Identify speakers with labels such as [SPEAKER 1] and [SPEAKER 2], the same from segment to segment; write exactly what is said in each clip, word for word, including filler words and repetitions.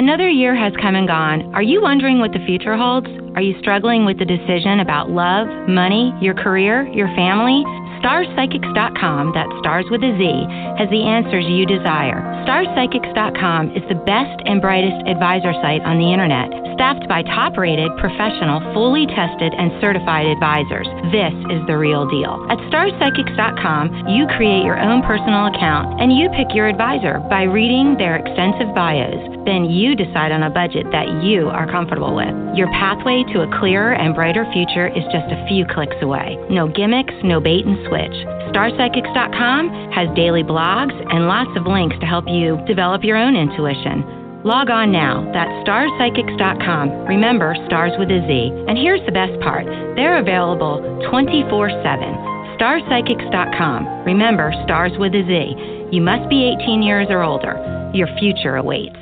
[SPEAKER 1] Another year has come and gone. Are you wondering what the future holds? Are you struggling with the decision about love, money, your career, your family? Stars Psychics dot com, that's stars with a Z, has the answers you desire. Stars Psychics dot com is the best and brightest advisor site on the internet, staffed by top-rated, professional, fully tested, and certified advisors. This is the real deal. At Stars Psychics dot com, you create your own personal account, and you pick your advisor by reading their extensive bios. Then you decide on a budget that you are comfortable with. Your pathway to a clearer and brighter future is just a few clicks away. No gimmicks, no bait and switch. Stars Psychics dot com has daily blogs and lots of links to help you develop your own intuition. Log on now. That's Stars Psychics dot com. Remember, stars with a Z. And here's the best part. They're available twenty-four seven. Stars Psychics dot com. Remember, stars with a Z. You must be eighteen years or older. Your future awaits.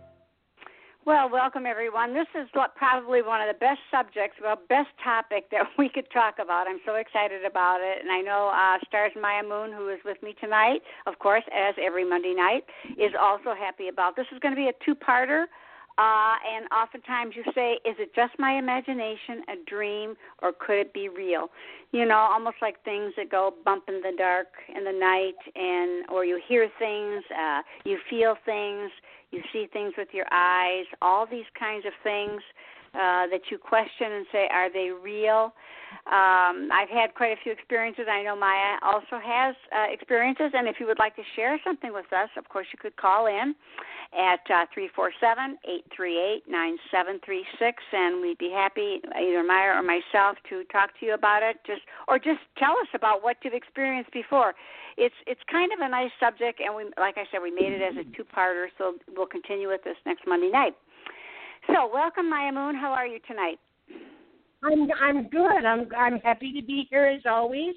[SPEAKER 2] Well, welcome, everyone. This is probably one of the best subjects, well, best topic that we could talk about. I'm so excited about it. And I know uh, Stars Maya Moon, who is with me tonight, of course, as every Monday night, is also happy about. This is going to be a two-parter. Uh, and oftentimes you say, is it just my imagination, a dream, or could it be real? You know, almost like things that go bump in the dark in the night, and or you hear things, uh, you feel things, you see things with your eyes, all these kinds of things uh, that you question and say, are they real? Um, I've had quite a few experiences. I know Maya also has uh, experiences, and if you would like to share something with us, of course you could call in at uh, three four seven, eight three eight, nine seven three six, and we'd be happy, either Maya or myself, to talk to you about it, just or just tell us about what you've experienced before. It's it's kind of a nice subject, and we, like I said, we made it as a two-parter, so we'll continue with this next Monday night. So, welcome, Maya Moon. How are you tonight?
[SPEAKER 3] I'm I'm good. I'm I'm happy to be here as always,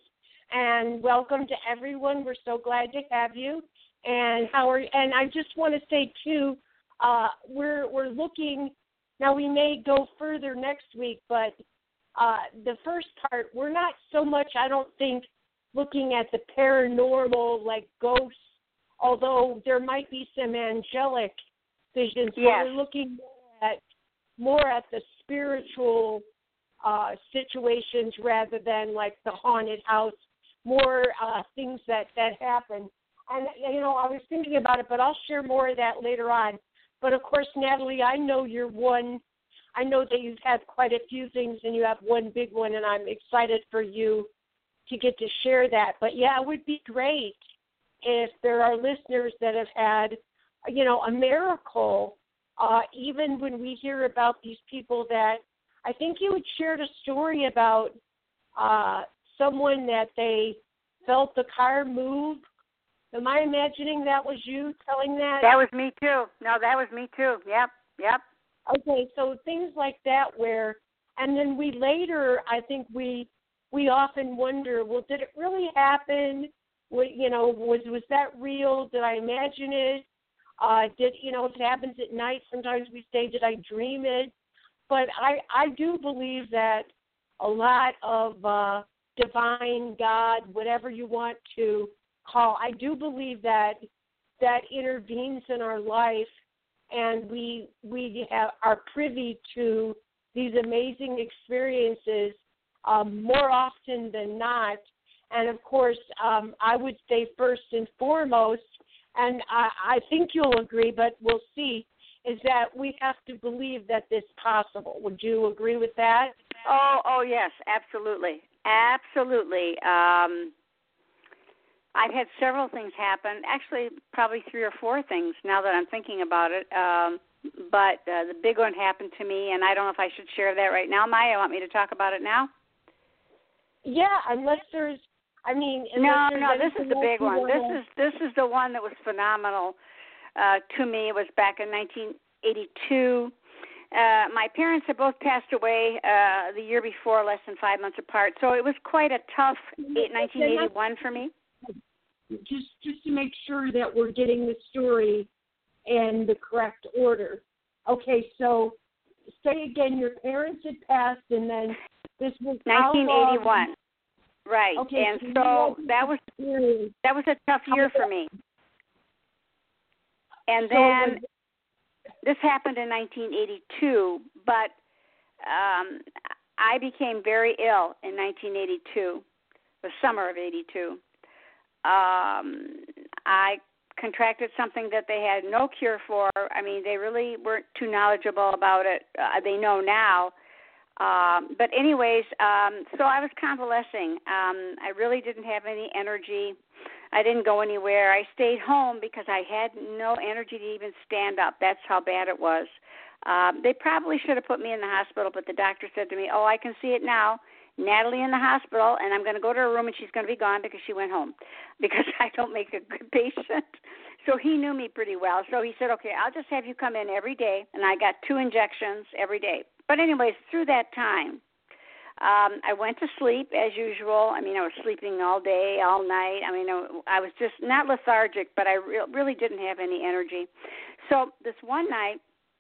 [SPEAKER 3] and welcome to everyone. We're so glad to have you. And how are and I just want to say too, uh, we're we're looking now. We may go further next week, but uh, the first part we're not so much. I don't think looking at the paranormal like ghosts, although there might be some angelic visions.
[SPEAKER 2] Yes.
[SPEAKER 3] We're looking at more at the spiritual uh, situations rather than like the haunted house, more uh, things that, that happen. And, you know, I was thinking about it, but I'll share more of that later on. But, of course, Natalie, I know you're one. I know that you've had quite a few things, and you have one big one, and I'm excited for you to get to share that. But, yeah, it would be great if there are listeners that have had, you know, a miracle, uh, even when we hear about these people that I think you had shared a story about uh, someone that they felt the car move. Am I imagining that was you telling that?
[SPEAKER 2] That was me too. No, that was me too. Yep, yep.
[SPEAKER 3] Okay, so things like that where, and then we later, I think we we often wonder, well, did it really happen? What, you know, was was that real? Did I imagine it? Uh, did you know? If it happens at night, sometimes we say, did I dream it? But I I do believe that a lot of uh, divine God, whatever you want to call, I do believe that that intervenes in our life, and we we have, are privy to these amazing experiences um, more often than not. And of course, um, I would say first and foremost, and I, I think you'll agree, but we'll see, is that we have to believe that this is possible. Would you agree with that?
[SPEAKER 2] Oh, oh yes, absolutely, absolutely. Um, I've had several things happen, actually probably three or four things now that I'm thinking about it, um, but uh, the big one happened to me, and I don't know if I should share that right now. Maya, want me to talk about it now?
[SPEAKER 3] Yeah, unless there's, I mean...
[SPEAKER 2] No, no, this is the big one. This is this is the one that was phenomenal uh, to me. It was back in nineteen eighty-two. Uh, my parents had both passed away uh, the year before, less than five months apart, so it was quite a tough nineteen eighty-one for me.
[SPEAKER 3] Just just to make sure that we're getting the story in the correct order. Okay, so say again, your parents had passed, and then this was
[SPEAKER 2] nineteen eighty-one. Right,
[SPEAKER 3] okay,
[SPEAKER 2] and so that was that was a tough year for me. And then this happened in nineteen eighty-two, but um, I became very ill in nineteen eighty-two, the summer of eighty-two. Um, I contracted something that they had no cure for. I mean, they really weren't too knowledgeable about it. Uh, they know now. Um, but anyways, um, so I was convalescing. Um, I really didn't have any energy. I didn't go anywhere. I stayed home because I had no energy to even stand up. That's how bad it was. Um, they probably should have put me in the hospital, but the doctor said to me, oh, I can see it now. Natalie in the hospital, and I'm going to go to her room, and she's going to be gone because she went home because I don't make a good patient. So he knew me pretty well. So he said, okay, I'll just have you come in every day, and I got two injections every day. But anyways, through that time, um, I went to sleep as usual. I mean, I was sleeping all day, all night. I mean, I was just not lethargic, but I re- really didn't have any energy. So this one night,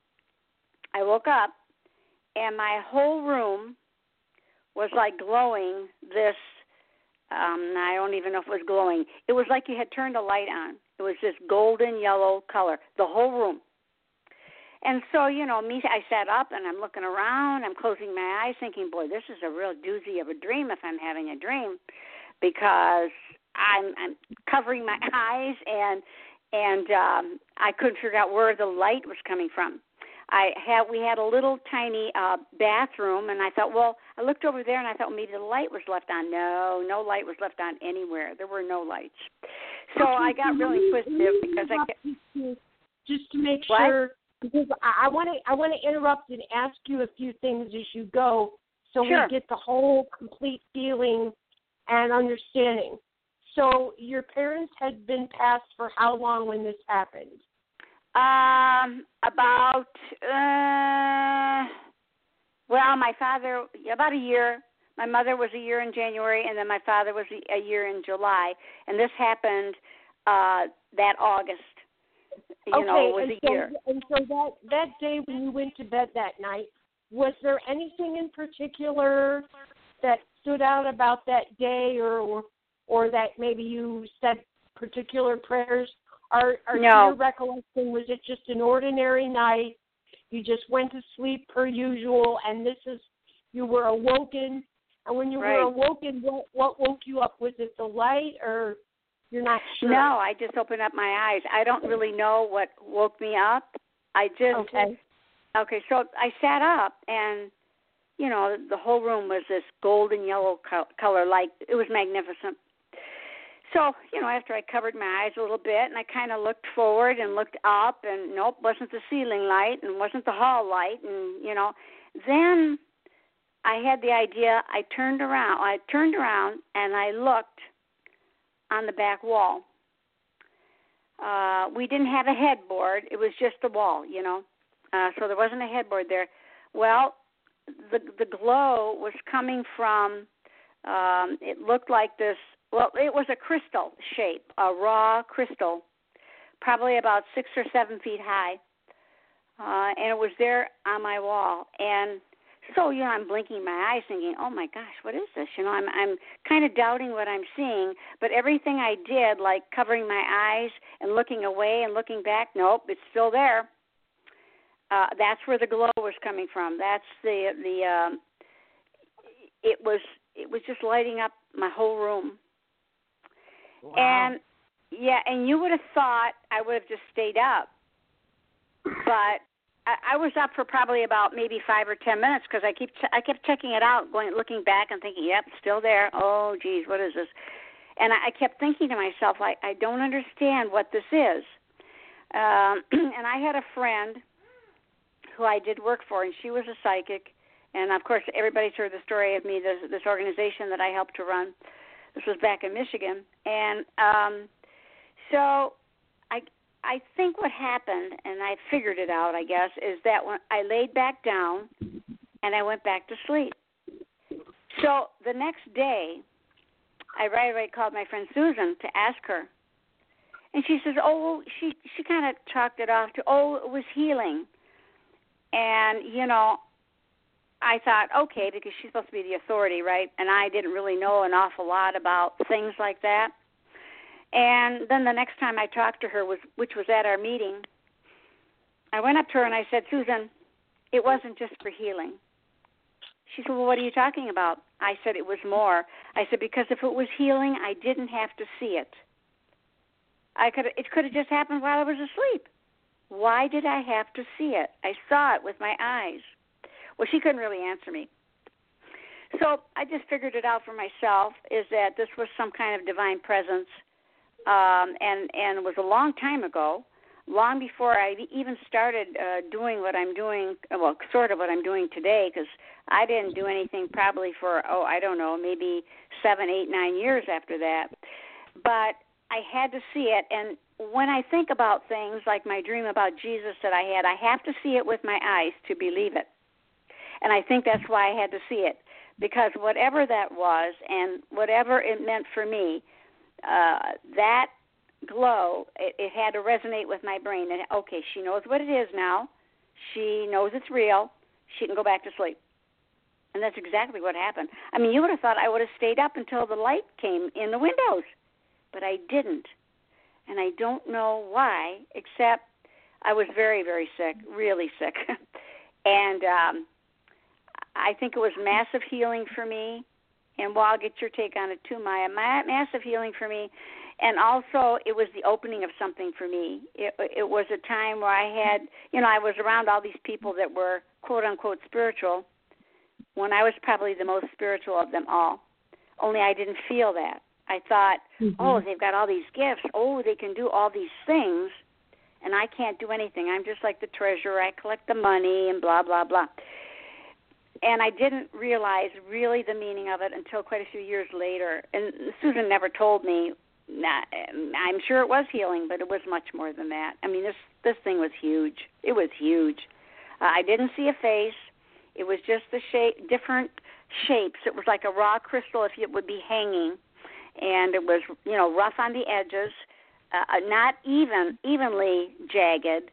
[SPEAKER 2] I woke up, and my whole room was like glowing this, um, I don't even know if it was glowing. It was like you had turned a light on. It was this golden yellow color, the whole room. And so, you know, me, I sat up and I'm looking around. I'm closing my eyes thinking, boy, this is a real doozy of a dream if I'm having a dream, because I'm, I'm covering my eyes and and um, I couldn't figure out where the light was coming from. I had we had a little tiny uh, bathroom, and I thought, well, I looked over there and I thought well, maybe the light was left on. No, no light was left on anywhere. There were no lights. So okay, I got really twisted because I kept,
[SPEAKER 3] just to make
[SPEAKER 2] what?
[SPEAKER 3] sure. Because I want to, I want to interrupt and ask you a few things as you go, so
[SPEAKER 2] sure.
[SPEAKER 3] we get the whole complete feeling and understanding. So your parents had been passed for how long when this happened?
[SPEAKER 2] Um, about uh, well, my father about a year. My mother was a year in January, and then my father was a, a year in July, and this happened uh, that August. You
[SPEAKER 3] okay,
[SPEAKER 2] know, it was
[SPEAKER 3] and
[SPEAKER 2] a
[SPEAKER 3] so,
[SPEAKER 2] year.
[SPEAKER 3] and so that, that day when you went to bed that night, was there anything in particular that stood out about that day, or or, or that maybe you said particular prayers? Or, or
[SPEAKER 2] no.
[SPEAKER 3] your recollection, was it just an ordinary night? You just went to sleep per usual, and this is, you were awoken. And when you
[SPEAKER 2] right.
[SPEAKER 3] were awoken, what, what woke you up? Was it the light, or you're not sure?
[SPEAKER 2] No, I just opened up my eyes. I don't really know what woke me up. I just,
[SPEAKER 3] okay.
[SPEAKER 2] Okay, so I sat up, and, you know, the whole room was this golden yellow color light. It was magnificent. So, you know, after I covered my eyes a little bit, and I kind of looked forward and looked up, and nope, wasn't the ceiling light, and wasn't the hall light, and, you know, then I had the idea. I turned around. I turned around, and I looked on the back wall. Uh, we didn't have a headboard. It was just the wall, you know, uh, so there wasn't a headboard there. Well, the the glow was coming from, um, it looked like this, well, it was a crystal shape, a raw crystal, probably about six or seven feet high, uh, and it was there on my wall. And so, you know, I'm blinking my eyes thinking, oh, my gosh, what is this? You know, I'm I'm kind of doubting what I'm seeing, but everything I did, like covering my eyes and looking away and looking back, nope, it's still there. Uh, that's where the glow was coming from. That's the, the um, it was it was just lighting up my whole room.
[SPEAKER 3] Wow.
[SPEAKER 2] And, yeah, and you would have thought I would have just stayed up. But I, I was up for probably about maybe five or ten minutes because I keep ch- I kept checking it out, going looking back and thinking, yep, still there. Oh, geez, what is this? And I, I kept thinking to myself, I, I don't understand what this is. Um, and I had a friend who I did work for, and she was a psychic. And, of course, everybody's heard the story of me, this, this organization that I helped to run. This was back in Michigan. And um, so I I think what happened, and I figured it out, I guess, is that when I laid back down and I went back to sleep. So the next day, I right away called my friend Susan to ask her. And she says, oh, she, she kind of chalked it off to, oh, it was healing. And, you know, I thought, okay, because she's supposed to be the authority, right? And I didn't really know an awful lot about things like that. And then the next time I talked to her, was which was at our meeting, I went up to her and I said, Susan, it wasn't just for healing. She said, well, what are you talking about? I said, it was more. I said, because if it was healing, I didn't have to see it. I could. It could have just happened while I was asleep. Why did I have to see it? I saw it with my eyes. Well, she couldn't really answer me. So I just figured it out for myself, is that this was some kind of divine presence, um, and, and it was a long time ago, long before I even started uh, doing what I'm doing, well, sort of what I'm doing today, because I didn't do anything probably for, oh, I don't know, maybe seven, eight, nine years after that. But I had to see it, and when I think about things like my dream about Jesus that I had, I have to see it with my eyes to believe it. And I think that's why I had to see it, because whatever that was and whatever it meant for me, uh, that glow, it, it had to resonate with my brain. And, okay, she knows what it is now. She knows it's real. She can go back to sleep. And that's exactly what happened. I mean, you would have thought I would have stayed up until the light came in the windows, but I didn't. And I don't know why, except I was very, very sick, really sick. and um, I think it was massive healing for me. And well, I'll get your take on it too, Maya. My, massive healing for me. And also, it was the opening of something for me. It, it was a time where I had, you know, I was around all these people that were, quote, unquote, spiritual, when I was probably the most spiritual of them all. Only I didn't feel that. I thought, mm-hmm. oh, they've got all these gifts. Oh, they can do all these things, and I can't do anything. I'm just like the treasurer. I collect the money and blah, blah, blah. And I didn't realize really the meaning of it until quite a few years later. And Susan never told me. Nah, I'm sure it was healing, but it was much more than that. I mean, this this thing was huge. It was huge. Uh, I didn't see a face. It was just the shape, different shapes. It was like a raw crystal if it would be hanging, and it was, you know, rough on the edges, uh, not even evenly jagged.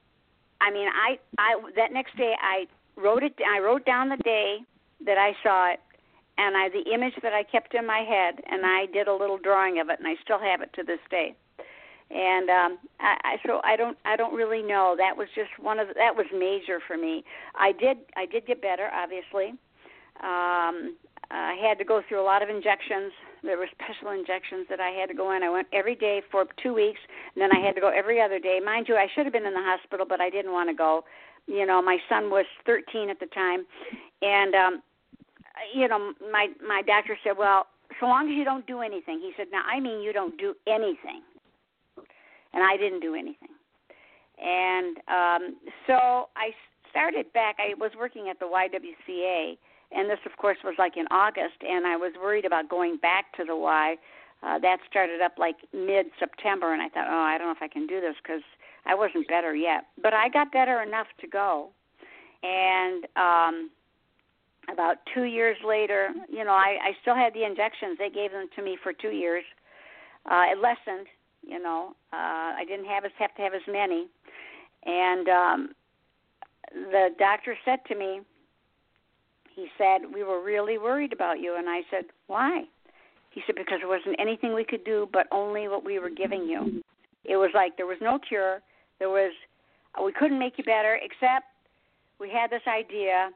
[SPEAKER 2] I mean, I, I that next day I wrote it. I wrote down the day that I saw it, and I the image that I kept in my head, and I did a little drawing of it, and I still have it to this day. And um, I, I, so I don't, I don't really know. That was just one of the, that was major for me. I did, I did get better, obviously. Um, I had to go through a lot of injections. There were special injections that I had to go in. I went every day for two weeks, and then I had to go every other day. Mind you, I should have been in the hospital, but I didn't want to go. You know, my son was thirteen at the time, and um, you know, my my doctor said, well, so long as you don't do anything. He said, now I mean you don't do anything. And I didn't do anything. And um, so I started back. I was working at the Y W C A, and this, of course, was like in August, and I was worried about going back to the Y. Uh, that started up like mid-September, and I thought, oh, I don't know if I can do this because I wasn't better yet. But I got better enough to go. And um, about two years later, you know, I, I still had the injections. They gave them to me for two years. Uh, it lessened. You know, uh, I didn't have, as, have to have as many. And um, the doctor said to me, he said, we were really worried about you. And I said, why? He said, because there wasn't anything we could do but only what we were giving you. It was like there was no cure. There was, we couldn't make you better, except we had this idea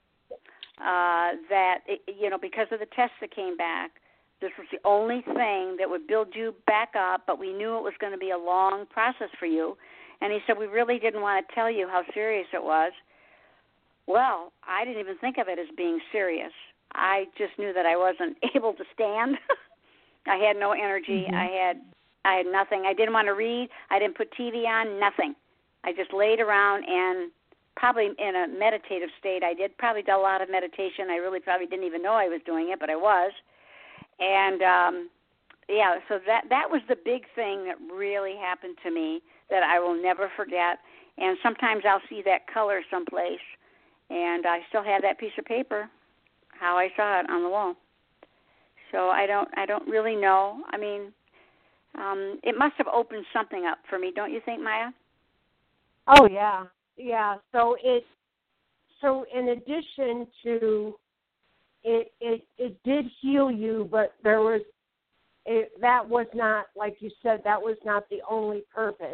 [SPEAKER 2] uh, that, it, you know, because of the tests that came back, this was the only thing that would build you back up, but we knew it was going to be a long process for you. And he said, we really didn't want to tell you how serious it was. Well, I didn't even think of it as being serious. I just knew that I wasn't able to stand. I had no energy. Mm-hmm. I had I had nothing. I didn't want to read. I didn't put T V on, nothing. I just laid around and probably in a meditative state. I did probably did a lot of meditation. I really probably didn't even know I was doing it, but I was. And, um, yeah, so that that was the big thing that really happened to me that I will never forget. And sometimes I'll see that color someplace, and I still have that piece of paper, how I saw it on the wall. So I don't I don't really know. I mean, um, it must have opened something up for me, don't you think, Maya?
[SPEAKER 3] Oh, yeah. Yeah, so it so in addition to It, it it did heal you, but there was it, that was not, like you said, that was not the only purpose.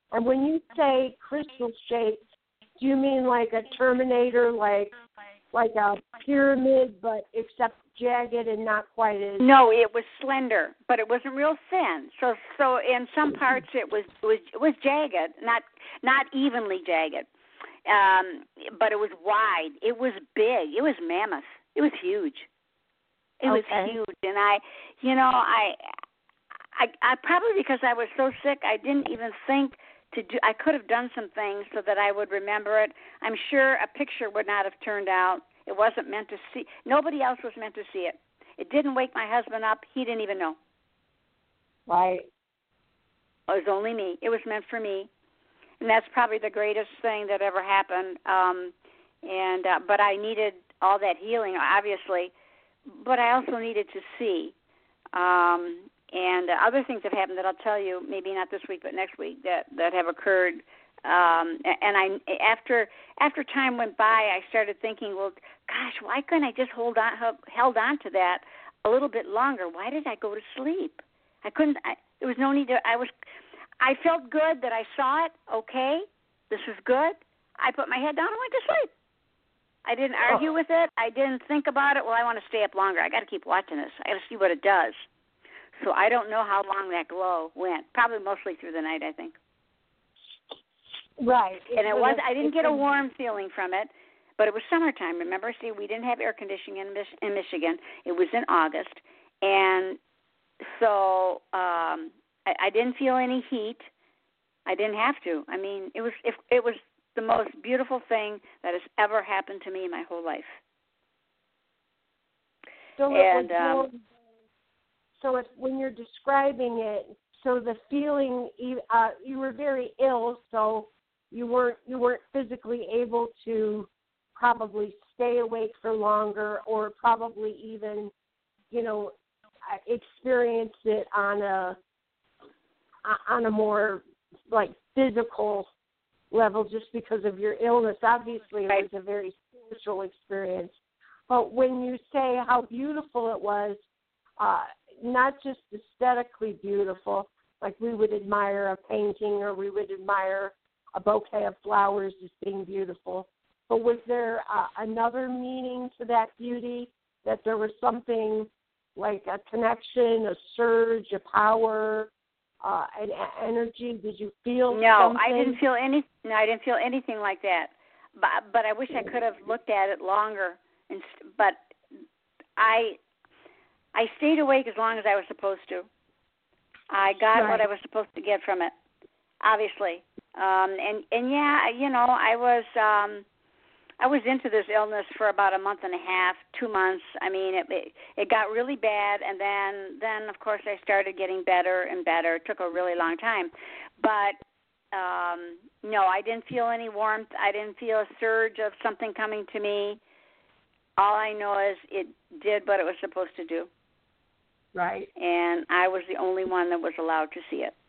[SPEAKER 3] And when you say crystal shaped, do you mean like a Terminator, like like a pyramid, but except jagged and not quite as?
[SPEAKER 2] No, it was slender, but it wasn't real thin. So, so in some parts it was it was it was jagged, not not evenly jagged, um, but it was wide. It was big. It was mammoth. It was huge. It was
[SPEAKER 3] Okay.
[SPEAKER 2] huge, and I, you know, I, I, I probably because I was so sick, I didn't even think to do. I could have done some things so that I would remember it. I'm sure a picture would not have turned out. It wasn't meant to see. Nobody else was meant to see it. It didn't wake my husband up. He didn't even know.
[SPEAKER 3] Right.
[SPEAKER 2] It was only me. It was meant for me, and that's probably the greatest thing that ever happened. Um, and uh, but I needed all that healing, obviously, but I also needed to see. Um, and uh, other things have happened that I'll tell you, maybe not this week, but next week, that, that have occurred. Um, and I, after after time went by, I started thinking, well, gosh, why couldn't I just hold on, held on to that a little bit longer? Why did I go to sleep? I couldn't. I, there was no need to. I was. I felt good that I saw it. Okay, this was good. I put my head down and went to sleep. I didn't argue
[SPEAKER 3] oh.
[SPEAKER 2] with it. I didn't think about it. Well, I want to stay up longer. I got to keep watching this. I got to see what it does. So I don't know how long that glow went. Probably mostly through the night, I think.
[SPEAKER 3] Right.
[SPEAKER 2] And it was. I didn't get a warm feeling from it, but it was summertime. Remember, see, we didn't have air conditioning in, Mich- in Michigan. It was in August, and so um, I, I didn't feel any heat. I didn't have to. I mean, it was. It, it was the most beautiful thing that has ever happened to me in my whole life.
[SPEAKER 3] So
[SPEAKER 2] and
[SPEAKER 3] it was more,
[SPEAKER 2] um,
[SPEAKER 3] so if, when you're describing it, so the feeling, uh, you were very ill, so you weren't you weren't physically able to probably stay awake for longer, or probably even, you know, experience it on a on a more like physical level, just because of your illness. Obviously, it was a very spiritual experience. But when you say how beautiful it was, uh, not just aesthetically beautiful, like we would admire a painting or we would admire a bouquet of flowers as being beautiful, but was there uh, another meaning to that beauty, that there was something like a connection, a surge, a power, uh, an a- energy? Did you feel
[SPEAKER 2] no,
[SPEAKER 3] something?
[SPEAKER 2] I didn't feel any. No, I didn't feel anything like that. But but I wish I could have looked at it longer. And but I I stayed awake as long as I was supposed to. I got
[SPEAKER 3] right.
[SPEAKER 2] what I was supposed to get from it, obviously. Um, and and yeah, you know, I was um, I was into this illness for about a month and a half, two months. I mean, it it, it got really bad, and then then of course I started getting better and better. It took a really long time, but um, no, I didn't feel any warmth. I didn't feel a surge of something coming to me. All I know is it did what it was supposed to do.
[SPEAKER 3] Right.
[SPEAKER 2] And I was the only one that was allowed to see it.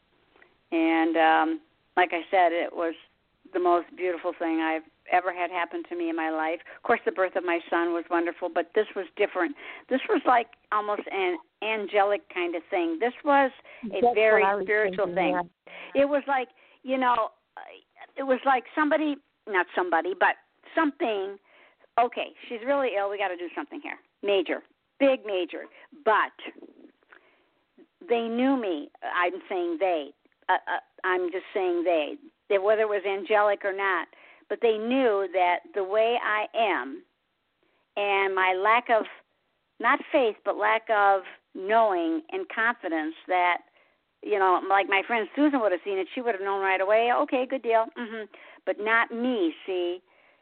[SPEAKER 2] And um, like I said, it was the most beautiful thing I've ever had happen to me in my life. Of course, the birth of my son was wonderful, but this was different. This was like almost an angelic kind of thing. This was a
[SPEAKER 3] That's
[SPEAKER 2] very
[SPEAKER 3] what I was
[SPEAKER 2] spiritual
[SPEAKER 3] thinking,
[SPEAKER 2] thing.
[SPEAKER 3] yeah.
[SPEAKER 2] It was like, you know, it was like somebody, not somebody, but something. Okay, she's really ill. We got to do something here. Major, big major. But they knew me. I'm saying they. Uh, uh, I'm just saying they. they. Whether it was angelic or not, but they knew that the way I am and my lack of, not faith, but lack of knowing and confidence that, you know, like my friend Susan would have seen it, she would have known right away, okay, good deal. Mm-hmm. But not me, see.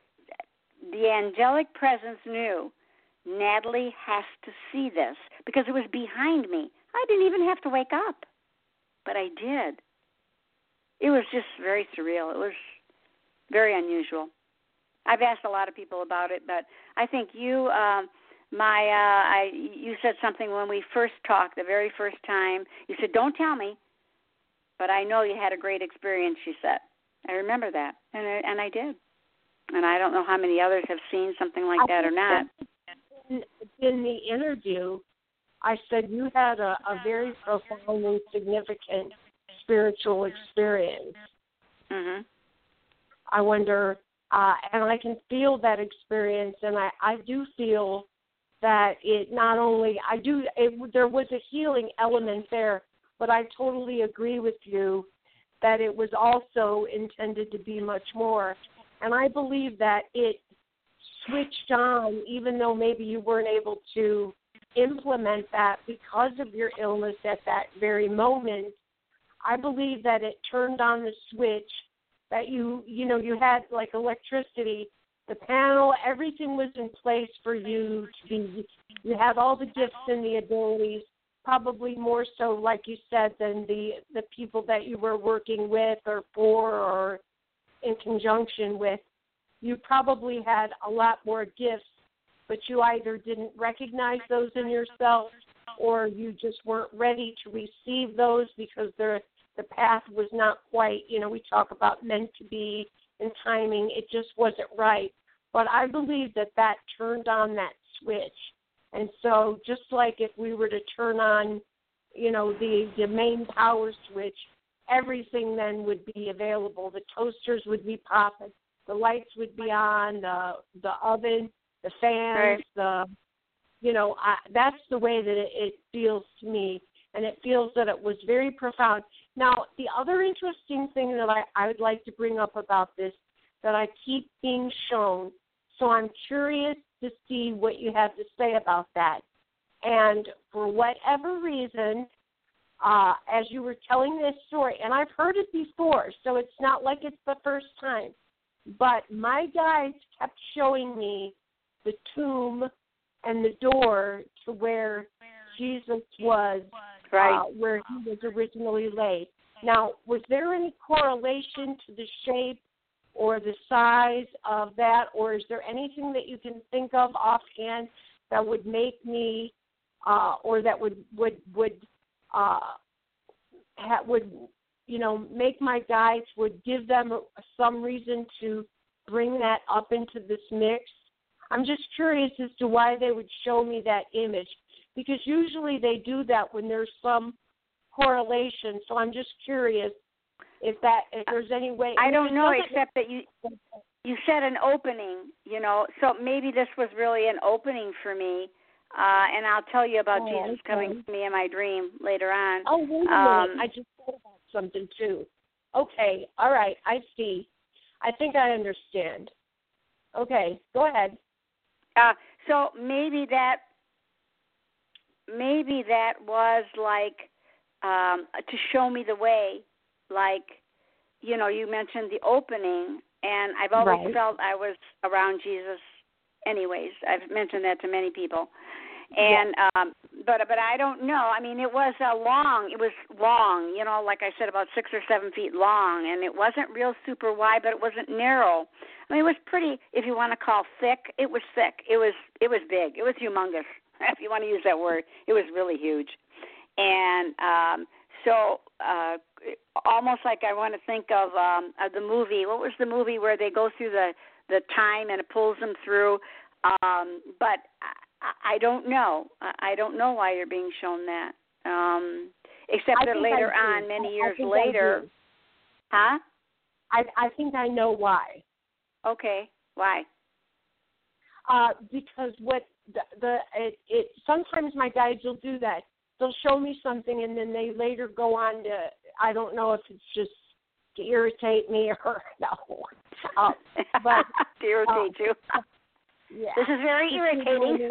[SPEAKER 2] The angelic presence knew Natalie has to see this because it was behind me. I didn't even have to wake up, but I did. It was just very surreal. It was very unusual. I've asked a lot of people about it, but I think you, um, my, uh, I, you said something when we first talked, the very first time. You said, "Don't tell me," but I know you had a great experience. You said, I remember that, and I, and I did. And I don't know how many others have seen something like that or not.
[SPEAKER 3] In, in the interview, I said you had a, a very profound and significant spiritual experience.
[SPEAKER 2] Mhm.
[SPEAKER 3] I wonder, uh, and I can feel that experience, and I, I do feel that it not only, I do, it, there was a healing element there, but I totally agree with you that it was also intended to be much more. And I believe that it switched on, even though maybe you weren't able to implement that because of your illness at that very moment. I believe that it turned on the switch that you, you know, you had like electricity, the panel, everything was in place for you to be, you had all the gifts and the abilities, probably more so, like you said, than the, the people that you were working with or for or in conjunction with. You probably had a lot more gifts, but you either didn't recognize those in yourself or you just weren't ready to receive those because they're, the path was not quite, you know, we talk about meant to be and timing. It just wasn't right. But I believe that that turned on that switch. And so just like if we were to turn on, you know, the, the main power switch, everything then would be available. The toasters would be popping. The lights would be on, the the oven, the fans,
[SPEAKER 2] right.
[SPEAKER 3] the, you know, I, that's the way that it, it feels to me. And it feels that it was very profound. Now, the other interesting thing that I, I would like to bring up about this that I keep being shown, so I'm curious to see what you have to say about that. And for whatever reason, uh, as you were telling this story, and I've heard it before, so it's not like it's the first time, but my guides kept showing me the tomb and the door to where Jesus was,
[SPEAKER 2] right.
[SPEAKER 3] uh, where he was originally laid. Now, was there any correlation to the shape or the size of that, or is there anything that you can think of offhand that would make me, uh, or that would would would uh, ha- would you know make my guides, would give them some reason to bring that up into this mix? I'm just curious as to why they would show me that image, because usually they do that when there's some correlation. So I'm just curious if that if there's any way.
[SPEAKER 2] I don't know, except that you you said an opening, you know, so maybe this was really an opening for me. Uh, and I'll tell you about
[SPEAKER 3] oh,
[SPEAKER 2] Jesus
[SPEAKER 3] okay.
[SPEAKER 2] coming to me in my dream later on.
[SPEAKER 3] Oh, wait a
[SPEAKER 2] um,
[SPEAKER 3] minute. I just thought about something, too. Okay. All right. I see. I think I understand. Okay. Go ahead.
[SPEAKER 2] Uh, so maybe that maybe that was like um, to show me the way, like, you know, you mentioned the opening, and I've always
[SPEAKER 3] right.
[SPEAKER 2] felt I was around Jesus anyways. I've mentioned that to many people. And
[SPEAKER 3] yeah.
[SPEAKER 2] um, but but I don't know. I mean, it was a long. It was long. You know, like I said, about six or seven feet long, and it wasn't real super wide, but it wasn't narrow. I mean, it was pretty. If you want to call thick, it was thick. It was it was big. It was humongous. If you want to use that word, it was really huge. And um, so uh, almost like I want to think of, um, of the movie. What was the movie where they go through the the time and it pulls them through? Um, but I, I don't know. I don't know why you're being shown that. Um, except
[SPEAKER 3] I
[SPEAKER 2] that later on, many years later, huh?
[SPEAKER 3] I I think I know why.
[SPEAKER 2] Okay, why?
[SPEAKER 3] Uh, because what the, the it, it sometimes my guides will do that. They'll show me something and then they later go on to, I don't know if it's just to irritate me or no, uh, but
[SPEAKER 2] to irritate
[SPEAKER 3] uh,
[SPEAKER 2] you.
[SPEAKER 3] Yeah.
[SPEAKER 2] This is very irritating.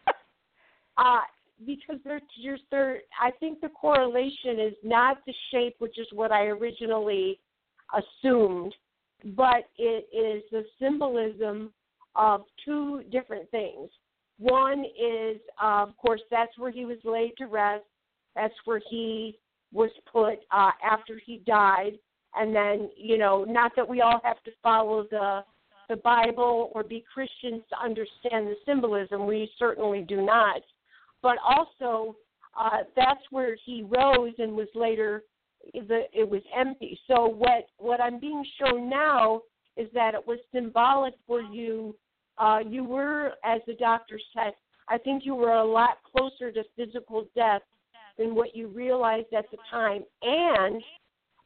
[SPEAKER 3] uh, because they're just they're. I think the correlation is not the shape, which is what I originally assumed, but it is the symbolism of two different things. One is, uh, of course, that's where he was laid to rest. That's where he was put uh, after he died. And then, you know, not that we all have to follow the the Bible or be Christians to understand the symbolism. We certainly do not. But also, uh, that's where he rose and was later, the, it was empty. So what, what I'm being shown now is that it was symbolic for you. Uh, you were, as the doctor said, I think you were a lot closer to physical death than what you realized at the time. And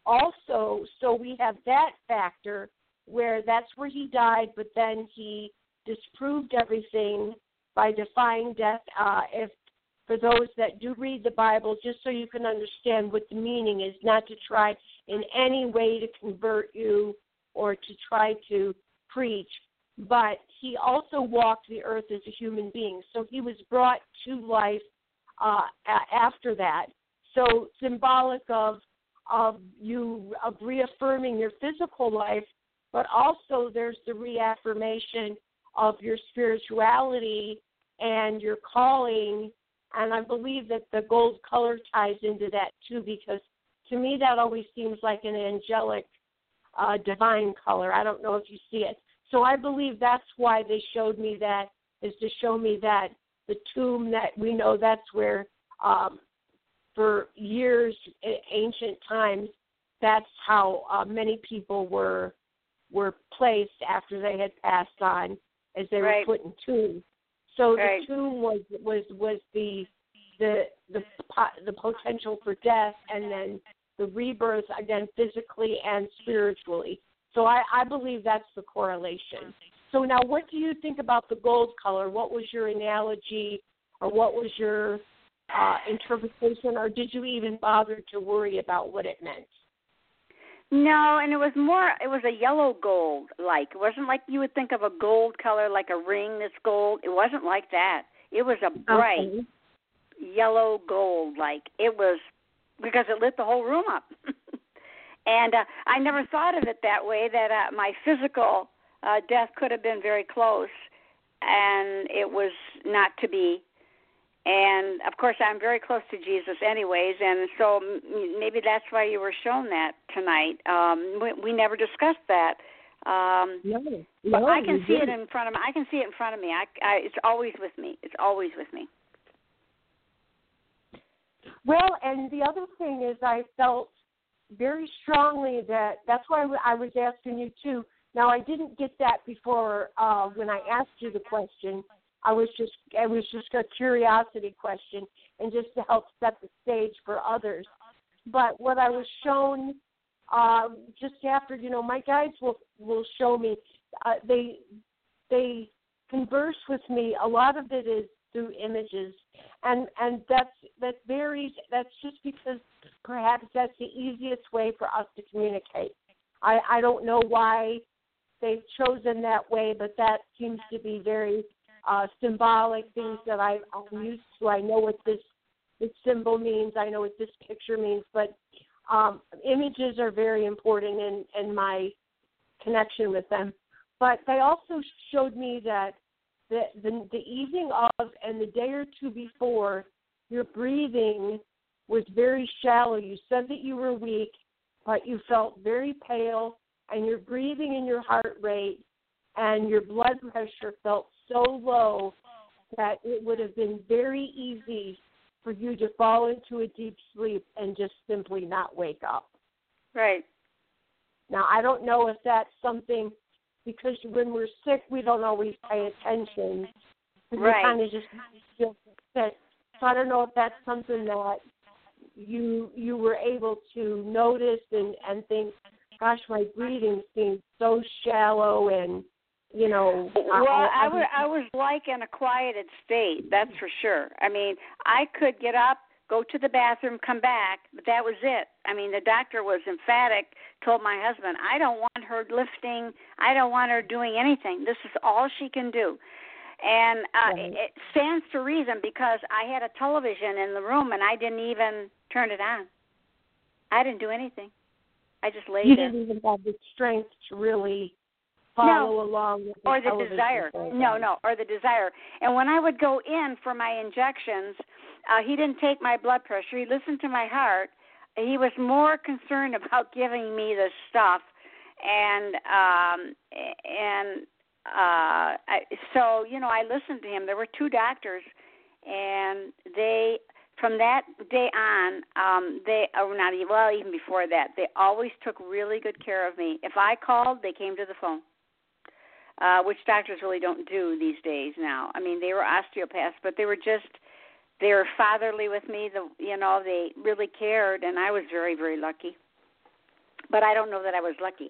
[SPEAKER 3] also, so we have that factor where that's where he died, but then he disproved everything by defying death. Uh, if for those that do read the Bible, just so you can understand what the meaning is, not to try in any way to convert you or to try to preach, but he also walked the earth as a human being. So he was brought to life uh, after that. So symbolic of of you of reaffirming your physical life, but also there's the reaffirmation of your spirituality and your calling. And I believe that the gold color ties into that too, because to me that always seems like an angelic, uh, divine color. I don't know if you see it. So I believe that's why they showed me that, is to show me that the tomb that we know that's where um, for years, ancient times, that's how uh, many people were were placed after they had passed on, as they
[SPEAKER 2] right.
[SPEAKER 3] were put in tombs. So
[SPEAKER 2] right.
[SPEAKER 3] the tomb was was was the the the the potential for death, and then the rebirth again, physically and spiritually. So I, I believe that's the correlation. So now, what do you think about the gold color? What was your analogy, or what was your uh, interpretation, or did you even bother to worry about what it meant?
[SPEAKER 2] No, and it was more, it was a yellow gold, like. It wasn't like you would think of a gold color, like a ring that's gold. It wasn't like that. It was a bright okay. yellow gold, like. It was, because it lit the whole room up. And uh, I never thought of it that way, that uh, my physical uh, death could have been very close, and it was not to be. And, of course, I'm very close to Jesus anyways, and so maybe that's why you were shown that tonight. Um, we, we never discussed that. Um,
[SPEAKER 3] no,
[SPEAKER 2] but
[SPEAKER 3] no,
[SPEAKER 2] I can see
[SPEAKER 3] didn't.
[SPEAKER 2] it in front of me. I can see it in front of me. I, I, it's always with me. It's always with me.
[SPEAKER 3] Well, and the other thing is I felt very strongly that, that's why I was asking you, too. Now, I didn't get that before uh, when I asked you the question. I was just it was just a curiosity question, and just to help set the stage for others. But what I was shown uh, just after, you know, my guides will will show me. Uh, they they converse with me. A lot of it is through images, and and that's that varies. That's just because perhaps that's the easiest way for us to communicate. I I don't know why they've chosen that way, but that seems to be very Uh, symbolic things that I, I'm used to. I know what this this symbol means. I know what this picture means. But um, images are very important in, in my connection with them. But they also showed me that the, the the evening of and the day or two before, your breathing was very shallow. You said that you were weak, but you felt very pale, and your breathing and your heart rate and your blood pressure felt so low that it would have been very easy for you to fall into a deep sleep and just simply not wake up.
[SPEAKER 2] Right.
[SPEAKER 3] Now, I don't know if that's something, because when we're sick, we don't always pay attention.
[SPEAKER 2] Right.
[SPEAKER 3] We kind of just feel sick. So I don't know if that's something that you you were able to notice and, and think, gosh, my breathing seems so shallow and, you know.
[SPEAKER 2] Well,
[SPEAKER 3] I, I,
[SPEAKER 2] I, was, I was like in a quieted state, that's for sure. I mean, I could get up, go to the bathroom, come back, but that was it. I mean, the doctor was emphatic, told my husband, I don't want her lifting, I don't want her doing anything. This is all she can do. And uh,
[SPEAKER 3] right.
[SPEAKER 2] it, it stands to reason, because I had a television in the room and I didn't even turn it on. I didn't do anything. I just laid
[SPEAKER 3] you
[SPEAKER 2] there.
[SPEAKER 3] You didn't even have the strength to really follow
[SPEAKER 2] no.
[SPEAKER 3] along with the
[SPEAKER 2] or the
[SPEAKER 3] television
[SPEAKER 2] desire.
[SPEAKER 3] program.
[SPEAKER 2] No, no, or the desire. And when I would go in for my injections, uh, he didn't take my blood pressure. He listened to my heart. He was more concerned about giving me the stuff, and um, and uh, I, so you know, I listened to him. There were two doctors, and they. From that day on, um, they, or not even, well, even before that, they always took really good care of me. If I called, they came to the phone, uh, which doctors really don't do these days now. I mean, they were osteopaths, but they were just, they were fatherly with me. The, you know, they really cared, and I was very, very lucky. but I don't know that I was lucky.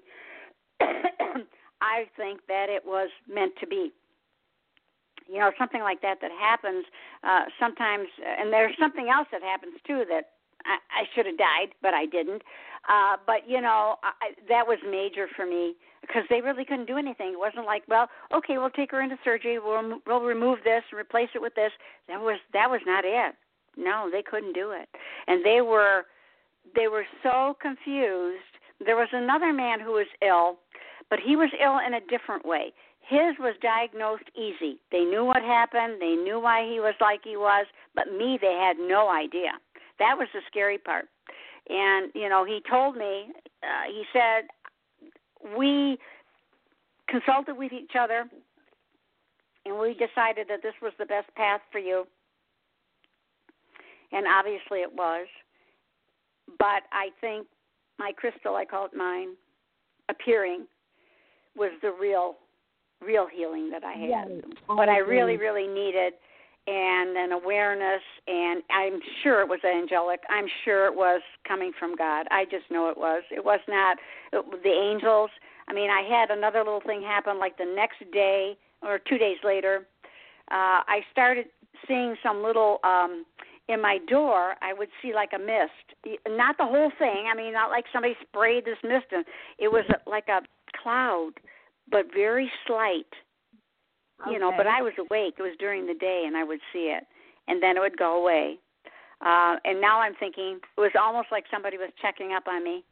[SPEAKER 2] I think that it was meant to be. You know, something like that that happens uh, sometimes, and there's something else that happens too that I, I should have died, but I didn't. Uh, but, you know, I, that was major for me because they really couldn't do anything. It wasn't like, well, okay, we'll take her into surgery, we'll, we'll remove this and replace it with this. That was that was not it. No, they couldn't do it. And they were they were so confused. There was another man who was ill, but he was ill in a different way. His was diagnosed easy. They knew what happened. They knew why he was like he was. But me, they had no idea. That was the scary part. And, you know, he told me, uh, he said, we consulted with each other, and we decided that this was the best path for you. And obviously it was. But I think my crystal, I call it mine, appearing, was the real real healing that I had, yes, what I really, really needed, and an awareness, and I'm sure it was angelic. I'm sure it was coming from God. I just know it was. It was not it, the angels. I mean, I had another little thing happen like the next day or two days later. Uh, I started seeing some little, um, in my door, I would see like a mist. Not the whole thing. I mean, not like somebody sprayed this mist in. It was like a cloud, but very slight, you okay. know, but I was awake. It was during the day, and I would see it, and then it would go away. Uh, and now I'm thinking it was almost like somebody was checking up on me